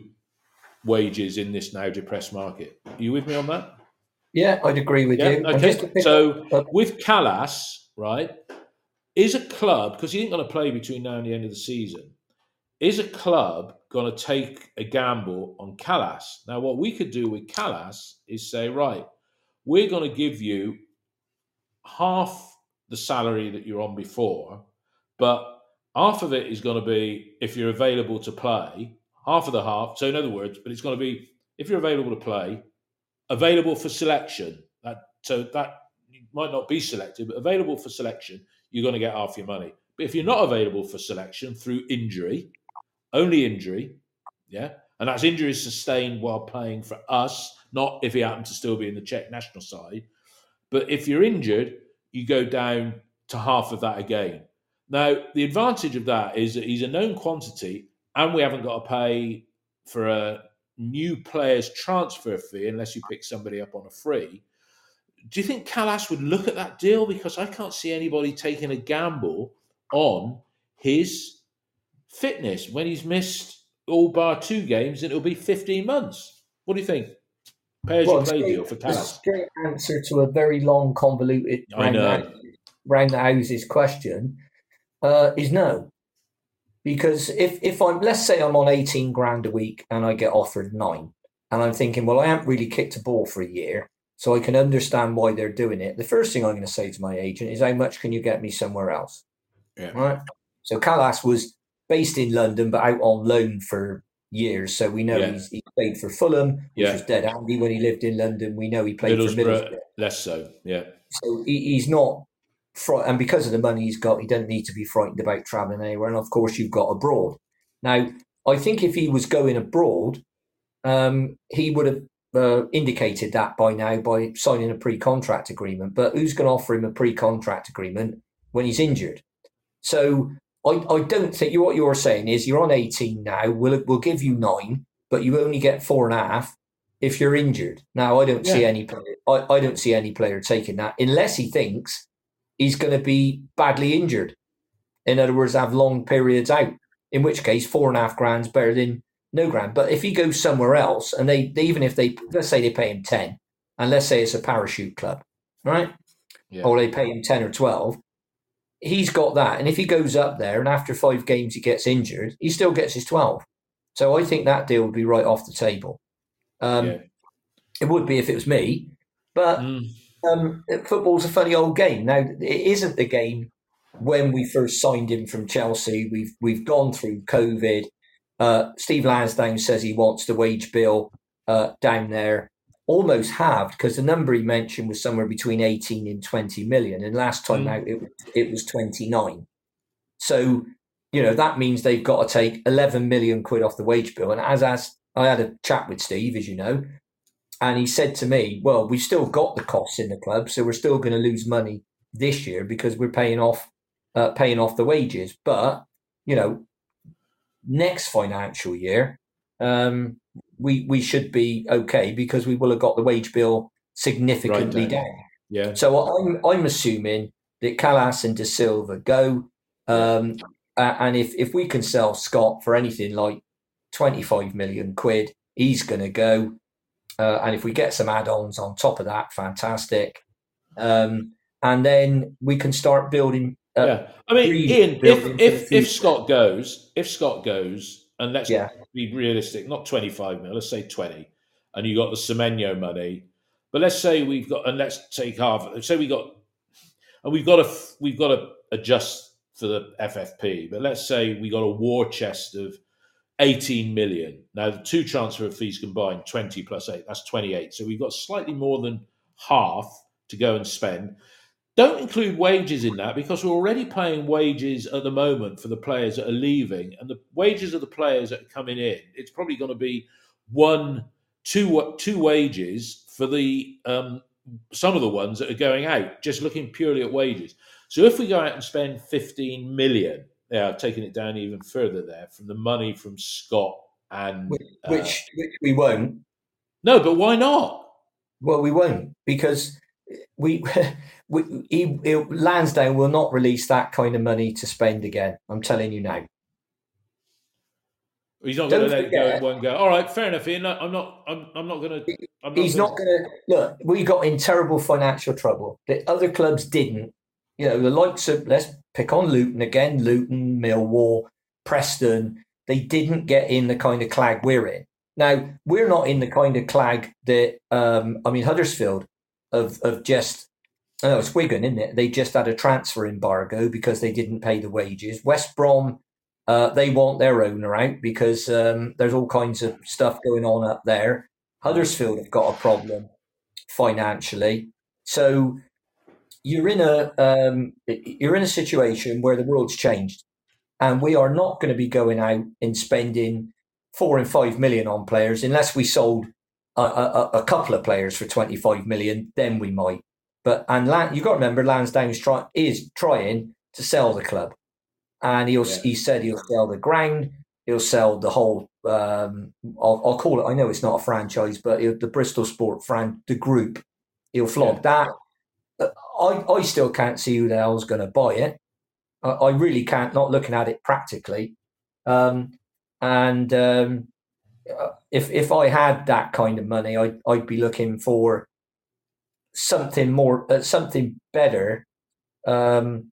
Speaker 1: wages in this now depressed market. Are you with me on that?
Speaker 2: Yeah, I'd agree with
Speaker 1: yeah?
Speaker 2: you.
Speaker 1: Okay, so up, with Kalas, right, is a club, because he ain't going to play between now and the end of the season, is a club going to take a gamble on Kalas? Now, what we could do with Kalas is say, right, we're going to give you half the salary that you're on before, but half of it is going to be if you're available to play, half of the half. So in other words, but it's going to be if you're available to play, available for selection. That so that might not be selected, but available for selection, you're going to get half your money. But if you're not available for selection through injury, only injury, yeah, and that's injuries sustained while playing for us, not if he happened to still be in the Czech national side. But if you're injured, you go down to half of that again. Now, the advantage of that is that he's a known quantity, and we haven't got to pay for a new player's transfer fee unless you pick somebody up on a free do you think Callas would look at that deal? Because I can't see anybody taking a gamble on his fitness when he's missed all bar two games, and it'll be fifteen months. What do you think? Pay as
Speaker 2: Well,
Speaker 1: you
Speaker 2: the
Speaker 1: play
Speaker 2: straight,
Speaker 1: deal for
Speaker 2: the
Speaker 1: Callas.
Speaker 2: straight answer to a very long, convoluted,
Speaker 1: I
Speaker 2: round, the,
Speaker 1: know.
Speaker 2: round the houses question uh, is no. Because if, if I'm, let's say I'm on eighteen grand a week and I get offered nine, and I'm thinking, well, I haven't really kicked a ball for a year, so I can understand why they're doing it. The first thing I'm going to say to my agent is, how much can you get me somewhere else?
Speaker 1: Yeah.
Speaker 2: Right. So Callas was based in London, but out on loan for years. So we know
Speaker 1: Yeah.
Speaker 2: he's he played for Fulham, which
Speaker 1: Yeah.
Speaker 2: was dead handy when he lived in London. We know he played for
Speaker 1: Middlesbrough,
Speaker 2: Middlesbrough.
Speaker 1: less so. Yeah.
Speaker 2: So he, he's not frightened, and because of the money he's got, he doesn't need to be frightened about travelling anywhere. And of course, you've got abroad. Now, I think if he was going abroad, um, he would have uh, indicated that by now by signing a pre-contract agreement. But who's going to offer him a pre-contract agreement when he's injured? So I, I don't think you, what you're saying is you're on eighteen now. We'll we'll give you nine, but you only get four and a half if you're injured. Now I don't
Speaker 1: Yeah.
Speaker 2: see any player. I, I don't see any player taking that unless he thinks he's going to be badly injured. In other words, have long periods out. In which case, four and a half grand's better than no grand. But if he goes somewhere else, and they, they even if they let's say they pay him ten, and let's say it's a parachute club, right?
Speaker 1: Yeah.
Speaker 2: Or they pay him ten or twelve. He's got that. And if he goes up there and after five games he gets injured, he still gets his twelve. So I think that deal would be right off the table. Um,
Speaker 1: Yeah.
Speaker 2: It would be if it was me. But
Speaker 1: Mm.
Speaker 2: um, football's a funny old game. Now, it isn't the game when we first signed him from Chelsea. We've we've gone through COVID. Uh, Steve Lansdown says he wants the wage bill uh, down there almost halved, because the number he mentioned was somewhere between eighteen and twenty million. And last time
Speaker 1: Mm.
Speaker 2: out, it, it was twenty-nine. So, you know, that means they've got to take eleven million quid off the wage bill. And as, as I had a chat with Steve, as you know, and he said to me, well, we've still got the costs in the club, so we're still going to lose money this year because we're paying off uh, paying off the wages. But, you know, next financial year, um, we we should be okay because we will have got the wage bill significantly
Speaker 1: Right down.
Speaker 2: down.
Speaker 1: Yeah.
Speaker 2: So I'm I'm assuming that Callas and De Silva go, um, uh, and if if we can sell Scott for anything like twenty-five million quid, he's going to go. Uh, and if we get some add-ons on top of that, fantastic. Um, and then we can start building. Uh,
Speaker 1: yeah. I mean,
Speaker 2: really
Speaker 1: Ian, if
Speaker 2: building for
Speaker 1: if
Speaker 2: the
Speaker 1: if
Speaker 2: future.
Speaker 1: Scott goes, if Scott goes, and let's
Speaker 2: Yeah.
Speaker 1: be realistic, not twenty-five mil, let's say twenty, and you got the Semenyo money, but let's say we've got, and let's take half. Say we got, and we've got to we've got to adjust for the F F P, but let's say we got a war chest of eighteen million. Now, the two transfer fees combined, twenty plus eight, that's twenty-eight. So we've got slightly more than half to go and spend. Don't include wages in that because we're already paying wages at the moment for the players that are leaving. And the wages of the players that are coming in, it's probably going to be one, two, two wages for the um, some of the ones that are going out, just looking purely at wages. So if we go out and spend fifteen million, yeah, taking it down even further there from the money from Scott and
Speaker 2: Which,
Speaker 1: uh,
Speaker 2: which, which we won't.
Speaker 1: no, but why not?
Speaker 2: Well, we won't because we, we he, he, Lansdowne will not release that kind of money to spend again. I'm telling you now.
Speaker 1: He's not going to
Speaker 2: Don't
Speaker 1: let it go
Speaker 2: forget-
Speaker 1: in one go. All right, fair enough, Ian. No, I'm not. I'm, I'm not going to.
Speaker 2: He's not going to look. We got in terrible financial trouble. The other clubs didn't. You know, the likes of, let's pick on Luton again. Luton, Millwall, Preston. They didn't get in the kind of clag we're in. Now we're not in the kind of clag that. Um, I mean, Huddersfield of of just. I know it's Wigan, isn't it? They just had a transfer embargo because they didn't pay the wages. West Brom. Uh, they want their owner out because um, there's all kinds of stuff going on up there. Huddersfield have got a problem financially, so you're in a um, you're in a situation where the world's changed, and we are not going to be going out and spending four and five million on players unless we sold a, a, a couple of players for twenty-five million. Then we might. But and Lan- you got to remember, Lansdowne is, try- is trying to sell the club. And he'll,
Speaker 1: Yeah.
Speaker 2: he said he'll sell the ground, he'll sell the whole, um, I'll, I'll call it, I know it's not a franchise, but he'll, the Bristol Sport fran, the group, He'll flog yeah. that. I, I still can't see who the hell's going to buy it. I, I really can't, not looking at it practically. Um, and um, if if I had that kind of money, I'd, I'd be looking for something more, uh, something better um,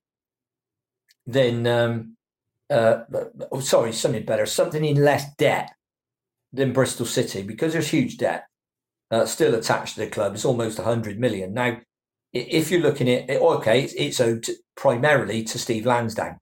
Speaker 2: than, um, uh, oh, sorry, something better, something in less debt than Bristol City, because there's huge debt uh, still attached to the club. It's almost one hundred million. Now, if you're looking at it, okay, it's, it's owed to, primarily to Steve Lansdown.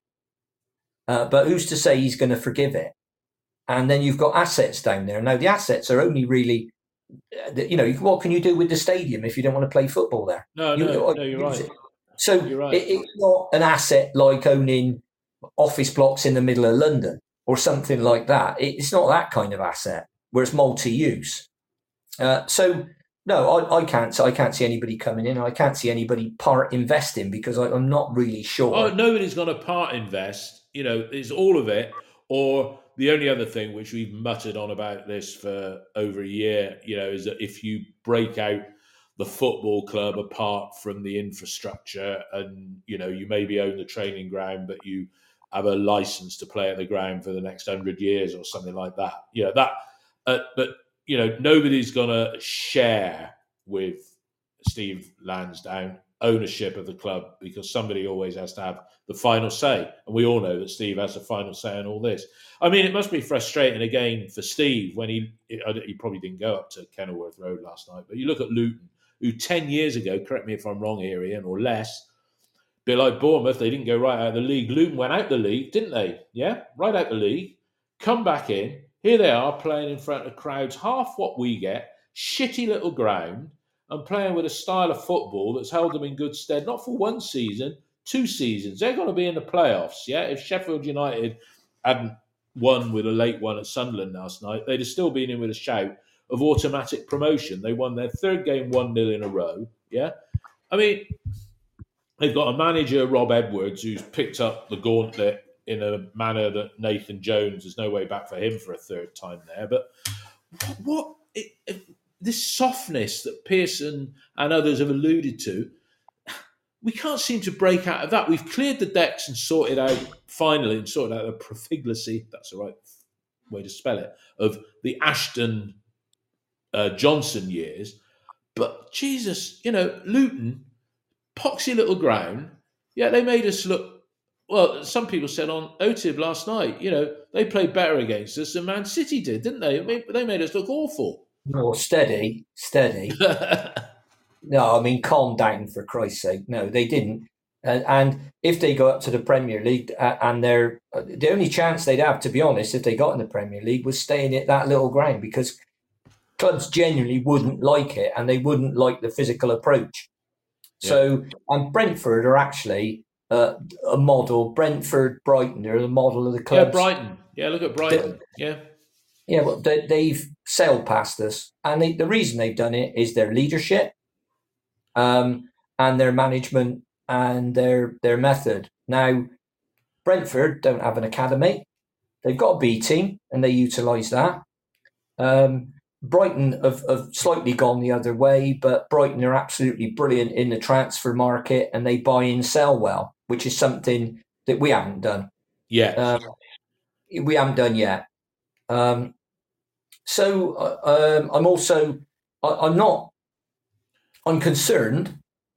Speaker 2: Uh, but who's to say he's going to forgive it? And then you've got assets down there. Now, the assets are only really, you know, what can you do with the stadium if you don't want to play football there?
Speaker 1: No,
Speaker 2: you,
Speaker 1: no, no, you're right.
Speaker 2: It. So
Speaker 1: you're right.
Speaker 2: It, it's not an asset like owning office blocks in the middle of London or something like that. It's not that kind of asset where it's multi-use. Uh, so, no, I, I can't. I can't see anybody coming in. I can't see anybody part investing because I, I'm not really sure.
Speaker 1: Oh, nobody's going to part invest. You know, it's all of it. Or the only other thing which we've muttered on about this for over a year, you know, is that if you break out the football club apart from the infrastructure, and you know, you maybe own the training ground, but you have a license to play at the ground for the next hundred years or something like that. You know that, uh, but. You know, nobody's going to share with Steve Lansdown ownership of the club because somebody always has to have the final say. And we all know that Steve has the final say on all this. I mean, it must be frustrating again for Steve when he, he probably didn't go up to Kenilworth Road last night, but you look at Luton, who ten years ago, correct me if I'm wrong here, Ian, or less, a bit like Bournemouth, they didn't go right out of the league. Luton went out the league, didn't they? Yeah, right out the league, come back in. Here they are playing in front of crowds, half what we get, shitty little ground, and playing with a style of football that's held them in good stead, not for one season, two seasons. They're going to be in the playoffs, yeah? If Sheffield United hadn't won with a late one at Sunderland last night, they'd have still been in with a shout of automatic promotion. They won their third game one nil in a row, yeah? I mean, they've got a manager, Rob Edwards, who's picked up the gauntlet in a manner that Nathan Jones, there's no way back for him for a third time there. But what it, it, this softness that Pearson and others have alluded to, we can't seem to break out of that. We've cleared the decks and sorted out, finally, and sorted out the profligacy, that's the right way to spell it, of the Ashton uh, Johnson years. But Jesus, you know, Luton, poxy little ground, yeah, they made us look. Well, some people said on O T I B last night, you know, they played better against us than Man City did, didn't they? They made us look awful.
Speaker 2: No, steady, steady. No, I mean, calm down for Christ's sake. No, they didn't. And, and if they go up to the Premier League, uh, and they're the only chance they'd have, to be honest, if they got in the Premier League, was staying at that little ground, because clubs genuinely wouldn't like it, and they wouldn't like the physical approach. Yeah. So, and Brentford are actually Uh, a model. Brentford, Brighton, they're the model of the clubs.
Speaker 1: Yeah, Brighton. Yeah, look at Brighton. They, yeah.
Speaker 2: Yeah, well, they, they've sailed past us. And they, the reason they've done it is their leadership um, and their management and their their method. Now, Brentford don't have an academy. They've got a B team and they utilise that. Um, Brighton have, have slightly gone the other way, but Brighton are absolutely brilliant in the transfer market and they buy and sell well, which is something that we haven't done.
Speaker 1: Yeah.
Speaker 2: Um, we haven't done yet. Um, so uh, um, I'm also, I, I'm not, I'm concerned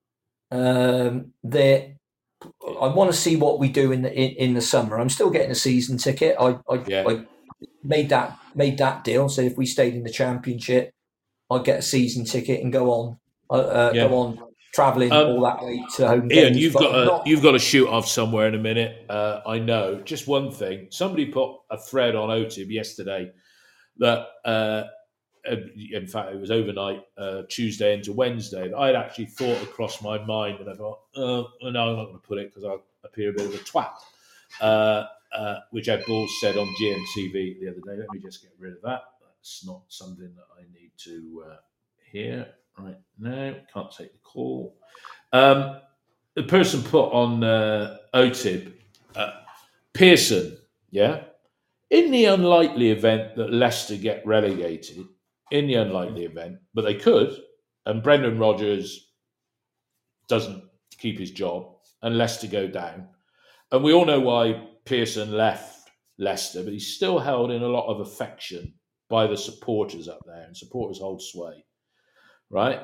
Speaker 2: um, that I want to see what we do in the, in, in the summer. I'm still getting a season ticket. I, I,
Speaker 1: yeah.
Speaker 2: I made that made that deal. So if we stayed in the Championship, I'd get a season ticket and go on, uh, yeah. go on travelling um, all that way to home
Speaker 1: Ian,
Speaker 2: games.
Speaker 1: you've
Speaker 2: but
Speaker 1: got a,
Speaker 2: not...
Speaker 1: you've got to shoot off somewhere in a minute. Uh, I know. Just one thing. Somebody put a thread on O T I B yesterday that, uh, in fact, it was overnight, uh, Tuesday into Wednesday, that I'd actually thought across my mind, and I thought, oh, no, I'm not going to put it because I'll appear a bit of a twat. Uh, Uh, which Ed Balls said on G M T V the other day. Let me just get rid of that. That's not something that I need to uh, hear right now. Can't take the call. Um, the person put on uh, O T I B, uh, Pearson, yeah? In the unlikely event that Leicester get relegated, in the unlikely event, but they could, and Brendan Rodgers doesn't keep his job and Leicester go down. And we all know why Pearson left Leicester, but he's still held in a lot of affection by the supporters up there, and supporters hold sway, right?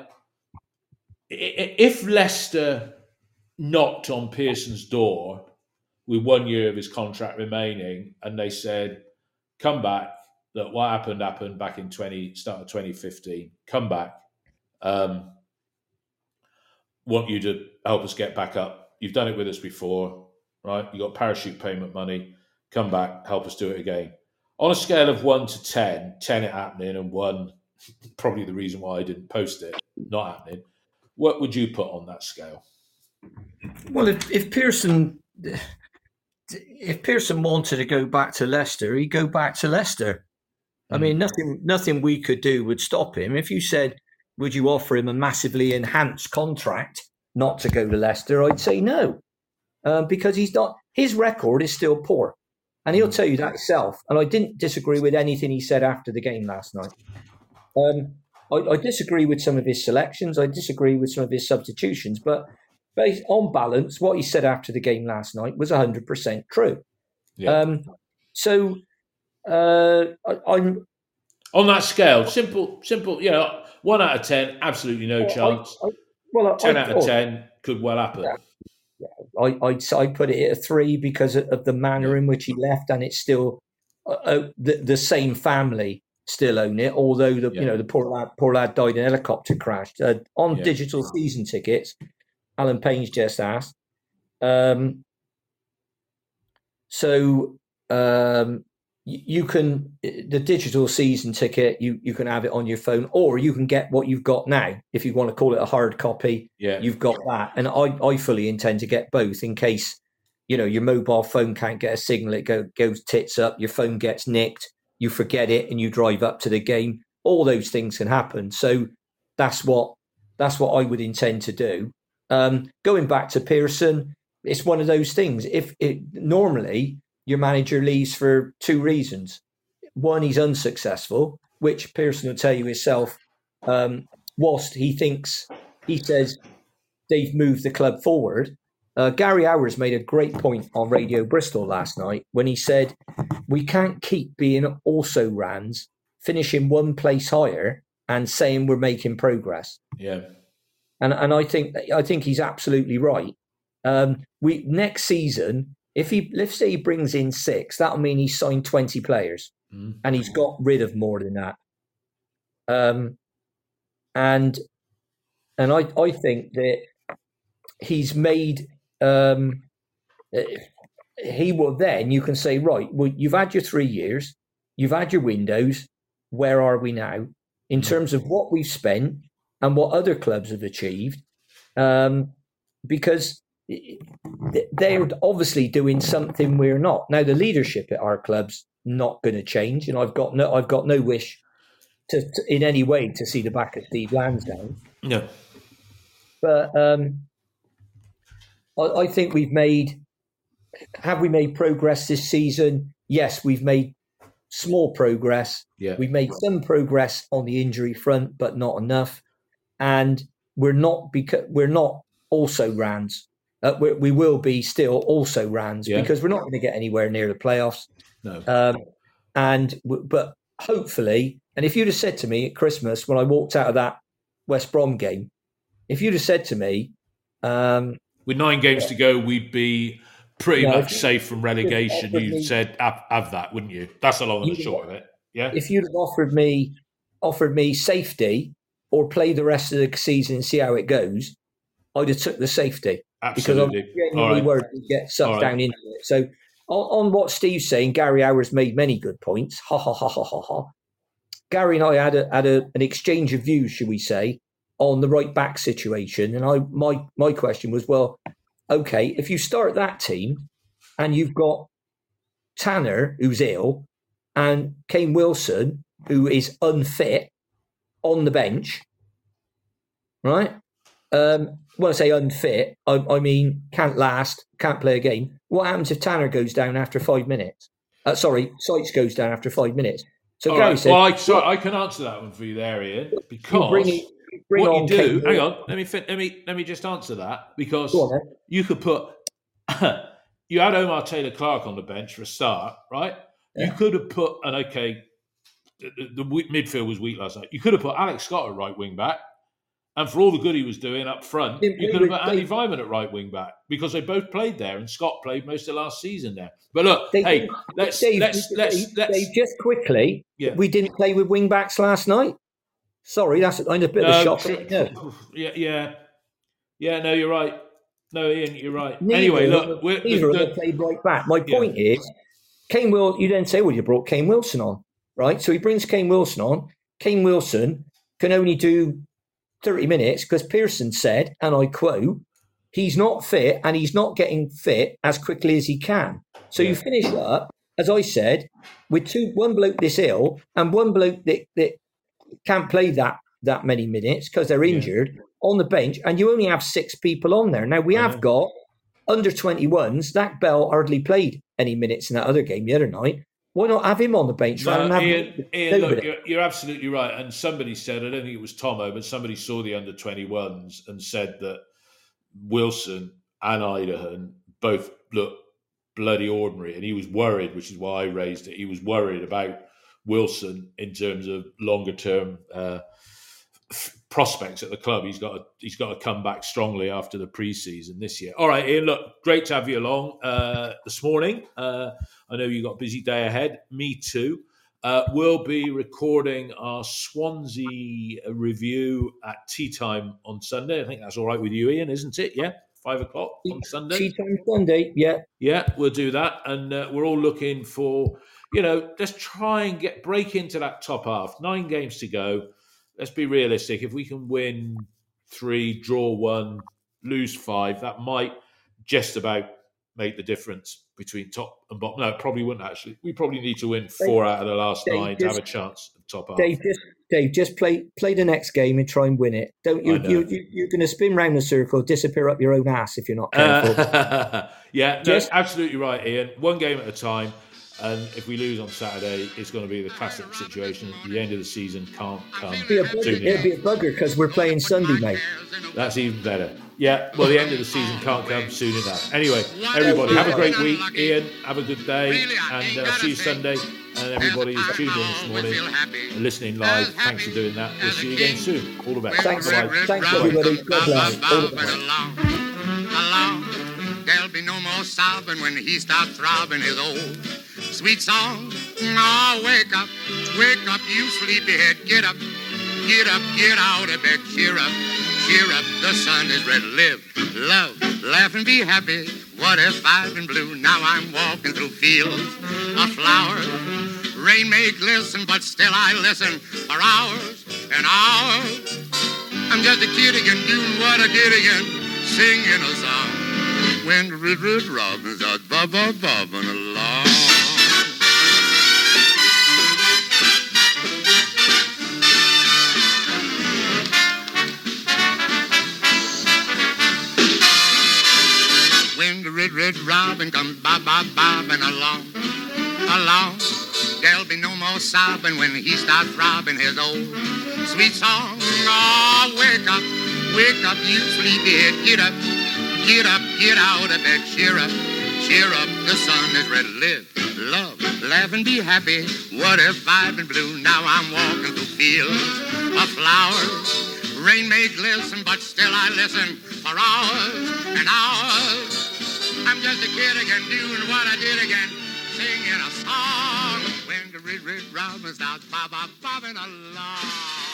Speaker 1: If Leicester knocked on Pearson's door with one year of his contract remaining and they said, come back, that what happened happened back in twenty start of twenty fifteen, come back, um, want you to help us get back up. You've done it with us before, right? You got parachute payment money, come back, help us do it again. On a scale of one to ten, ten it happening and one, probably the reason why I didn't post it, not happening, what would you put on that scale?
Speaker 2: Well, if, if Pearson if Pearson wanted to go back to Leicester, he'd go back to Leicester. I mean, nothing nothing we could do would stop him. If you said, would you offer him a massively enhanced contract not to go to Leicester, I'd say no, uh, because he's not. His record is still poor, and he'll tell you that himself. And I didn't disagree with anything he said after the game last night. Um, I, I disagree with some of his selections. I disagree with some of his substitutions, but based on balance, what he said after the game last night was one hundred percent true. Yeah. Um, so uh, I, I'm
Speaker 1: on that scale, simple, simple. You know, one out of ten, absolutely no chance. I, I, well, ten I, out of ten could well happen.
Speaker 2: Yeah. I, I'd, I'd put it at a three because of the manner in which he left, and it's still uh, uh, the, the same family still own it. Although the yeah. you know the poor lad, poor lad died in a helicopter crash. Uh, on yeah. digital season tickets, Alan Payne's just asked. Um, so um, you can the digital season ticket. You you can have it on your phone, or you can get what you've got now. If you want to call it a hard copy,
Speaker 1: yeah.
Speaker 2: you've got that. And I, I fully intend to get both in case you know your mobile phone can't get a signal. It go, goes tits up. Your phone gets nicked. You forget it, and you drive up to the game. All those things can happen. So that's what that's what I would intend to do. Um, going back to Pearson, it's one of those things. If it normally. Your manager leaves for two reasons. One, he's unsuccessful, which Pearson will tell you himself. Um, whilst he thinks, he says they've moved the club forward. Uh, Gary Hours made a great point on Radio Bristol last night when he said, we can't keep being also rans, finishing one place higher and saying we're making progress.
Speaker 1: Yeah.
Speaker 2: And and I think I think he's absolutely right. Um, we next season, If he, let's say he brings in six, that'll mean he's signed twenty players, mm. and he's got rid of more than that. Um, and and I, I think that he's made. Um, he will then. You can say, right, well, you've had your three years, you've had your windows. Where are we now in mm. terms of what we've spent and what other clubs have achieved? Um, because. They're obviously doing something we're not. Now the leadership at our club's not going to change, and I've got no, I've got no wish to, to in any way to see the back of Steve Lansdown.
Speaker 1: No,
Speaker 2: but um, I, I think we've made. Have we made progress this season? Yes, we've made small progress.
Speaker 1: Yeah,
Speaker 2: we've made some progress on the injury front, but not enough. And we're not because we're not also rans. Uh, we, we will be still also rans yeah. because we're not going to get anywhere near the playoffs.
Speaker 1: No.
Speaker 2: Um, and but hopefully, and if you'd have said to me at Christmas when I walked out of that West Brom game, if you'd have said to me, um,
Speaker 1: with nine games yeah. to go, we'd be pretty no, much safe from relegation. You me, said have, have that, wouldn't you? That's the long and the short of it. Yeah.
Speaker 2: If you'd have offered me offered me safety or play the rest of the season and see how it goes, I'd have took the safety.
Speaker 1: Absolutely.
Speaker 2: Because I'm genuinely right. worried to get sucked right. down into it. So on, on what Steve's saying, Gary Hours made many good points. Ha, ha, ha, ha, ha, ha. Gary and I had, a, had a, an exchange of views, should we say, on the right back situation. And I my my question was, well, okay, if you start that team and you've got Tanner, who's ill, and Kane Wilson, who is unfit, on the bench, right? Um, when I say unfit, I, I mean can't last, can't play a game. What happens if Tanner goes down after five minutes? Uh, sorry, Sykes goes down after five minutes. So
Speaker 1: All
Speaker 2: Gary
Speaker 1: right.
Speaker 2: said,
Speaker 1: well, I, so I can answer that one for you there, Ian, because
Speaker 2: you bring in, bring
Speaker 1: what
Speaker 2: on
Speaker 1: you do,
Speaker 2: Kane
Speaker 1: hang
Speaker 2: Wilson.
Speaker 1: on, let me fin- let me let me just answer that, because
Speaker 2: Go on, then.
Speaker 1: you could put you had Omar Taylor Clark on the bench for a start, right?
Speaker 2: Yeah.
Speaker 1: You could have put an okay. The, the, the midfield was weak last night. You could have put Alex Scott at right wing back, and for all the good he was doing up front,
Speaker 2: Didn't
Speaker 1: you
Speaker 2: play
Speaker 1: could have
Speaker 2: with
Speaker 1: put Andy
Speaker 2: Dave-
Speaker 1: Vyman at right wing back, because they both played there, and Scott played most of last season there. But look,
Speaker 2: They
Speaker 1: hey,
Speaker 2: didn't-
Speaker 1: let's
Speaker 2: Dave,
Speaker 1: let's
Speaker 2: Dave,
Speaker 1: let's
Speaker 2: Dave,
Speaker 1: let's.
Speaker 2: Dave, just quickly,
Speaker 1: Yeah.
Speaker 2: we didn't play with wing backs last night. Sorry, that's a, kind of a bit of a
Speaker 1: No,
Speaker 2: shock.
Speaker 1: true-
Speaker 2: No.
Speaker 1: yeah, yeah, yeah. No, you're right. No, Ian, you're right.
Speaker 2: Neither
Speaker 1: anyway,
Speaker 2: of
Speaker 1: look,
Speaker 2: them-
Speaker 1: we're,
Speaker 2: neither
Speaker 1: the,
Speaker 2: of them
Speaker 1: the,
Speaker 2: played right back. My
Speaker 1: Yeah.
Speaker 2: point is, Kane Will. You then say, well, you brought Kane Wilson on, right? So he brings Kane Wilson on. Kane Wilson can only do thirty minutes because Pearson said, and I quote, he's not fit and he's not getting fit as quickly as he can. So
Speaker 1: Yeah.
Speaker 2: you finish up, as I said, with two one bloke this ill and one bloke that, that can't play that that many minutes because they're
Speaker 1: Yeah.
Speaker 2: injured on the bench, and you only have six people on there. Now we
Speaker 1: I
Speaker 2: have
Speaker 1: know.
Speaker 2: got under twenty-ones. Zach Bell hardly played any minutes in that other game the other night. Why not have him on the bench? rather
Speaker 1: No,
Speaker 2: than have
Speaker 1: Ian, Ian look,
Speaker 2: nobody?
Speaker 1: you're, you're absolutely right. And somebody said, I don't think it was Tomo, but somebody saw the under twenty-ones and said that Wilson and Idahan both look bloody ordinary. And he was worried, which is why I raised it. He was worried about Wilson in terms of longer term uh, f- prospects at the club. He's got to, he's got to come back strongly after the pre-season this year. All right, Ian, look, great to have you along uh, this morning. Uh, I know you've got a busy day ahead. Me too. Uh, we'll be recording our Swansea review at tea time on Sunday. I think that's all right with you, Ian, isn't it? Yeah, five o'clock on Sunday.
Speaker 2: Tea time Sunday, yeah.
Speaker 1: Yeah, we'll do that, and uh, we're all looking for, you know, let's try and get break into that top half. Nine games to go. Let's be realistic. If we can win three, draw one, lose five, that might just about make the difference between top and bottom. No, it probably wouldn't actually. We probably need to win four out of the last
Speaker 2: Dave,
Speaker 1: nine to have
Speaker 2: just-
Speaker 1: a chance of top half.
Speaker 2: Dave, just Dave, just play play the next game and try and win it. Don't you?
Speaker 1: I know.
Speaker 2: you, you you're going to spin round the circle, disappear up your own ass if you're not careful.
Speaker 1: Uh, yeah, no,
Speaker 2: Just-
Speaker 1: absolutely right, Ian. One game at a time. And if we lose on Saturday, it's going to be the classic situation. The end of the season can't come
Speaker 2: It'll be a bugger,
Speaker 1: soon
Speaker 2: it'll be
Speaker 1: enough.
Speaker 2: a bugger because we're playing Sunday, mate.
Speaker 1: That's even better. Yeah, well, the end of the season can't come soon enough. Anyway, everybody, have a great week. Ian, have a good day. And uh, see you Sunday. And everybody who's tuned in this morning and listening live, thanks for doing that. We'll see you again soon. All the best.
Speaker 2: Thanks,
Speaker 1: Bye-bye.
Speaker 2: thanks everybody. God bless. All the best.
Speaker 3: Along, along, there'll be no more sobbing when he starts throbbing his old sweet song. Oh, wake up, wake up, you sleepyhead. Get up, get up, get out of bed. Cheer up, cheer up, the sun is red. Live, love, laugh and be happy. What if I've been blue? Now I'm walking through fields of flowers. Rain may glisten, but still I listen for hours and hours. I'm just a kid again, doing what I did again, singing a song. When the red, red robins are bob-bob-bobbing along. When the red, red robin comes bob-bob-bobbing along, along, there'll be no more sobbing when he starts throbbing his old sweet song. Oh, wake up, wake up, you sleepyhead. Get up, get up, get out of bed. Cheer up, cheer up, the sun is red. Live, love, laugh and be happy. What if I've been blue? Now I'm walking through fields of flowers. Rain may glisten, but still I listen for hours and hours. I'm just a kid again, doing what I did again, singing a song. When the red, red robin starts bob, bob, bobbing along.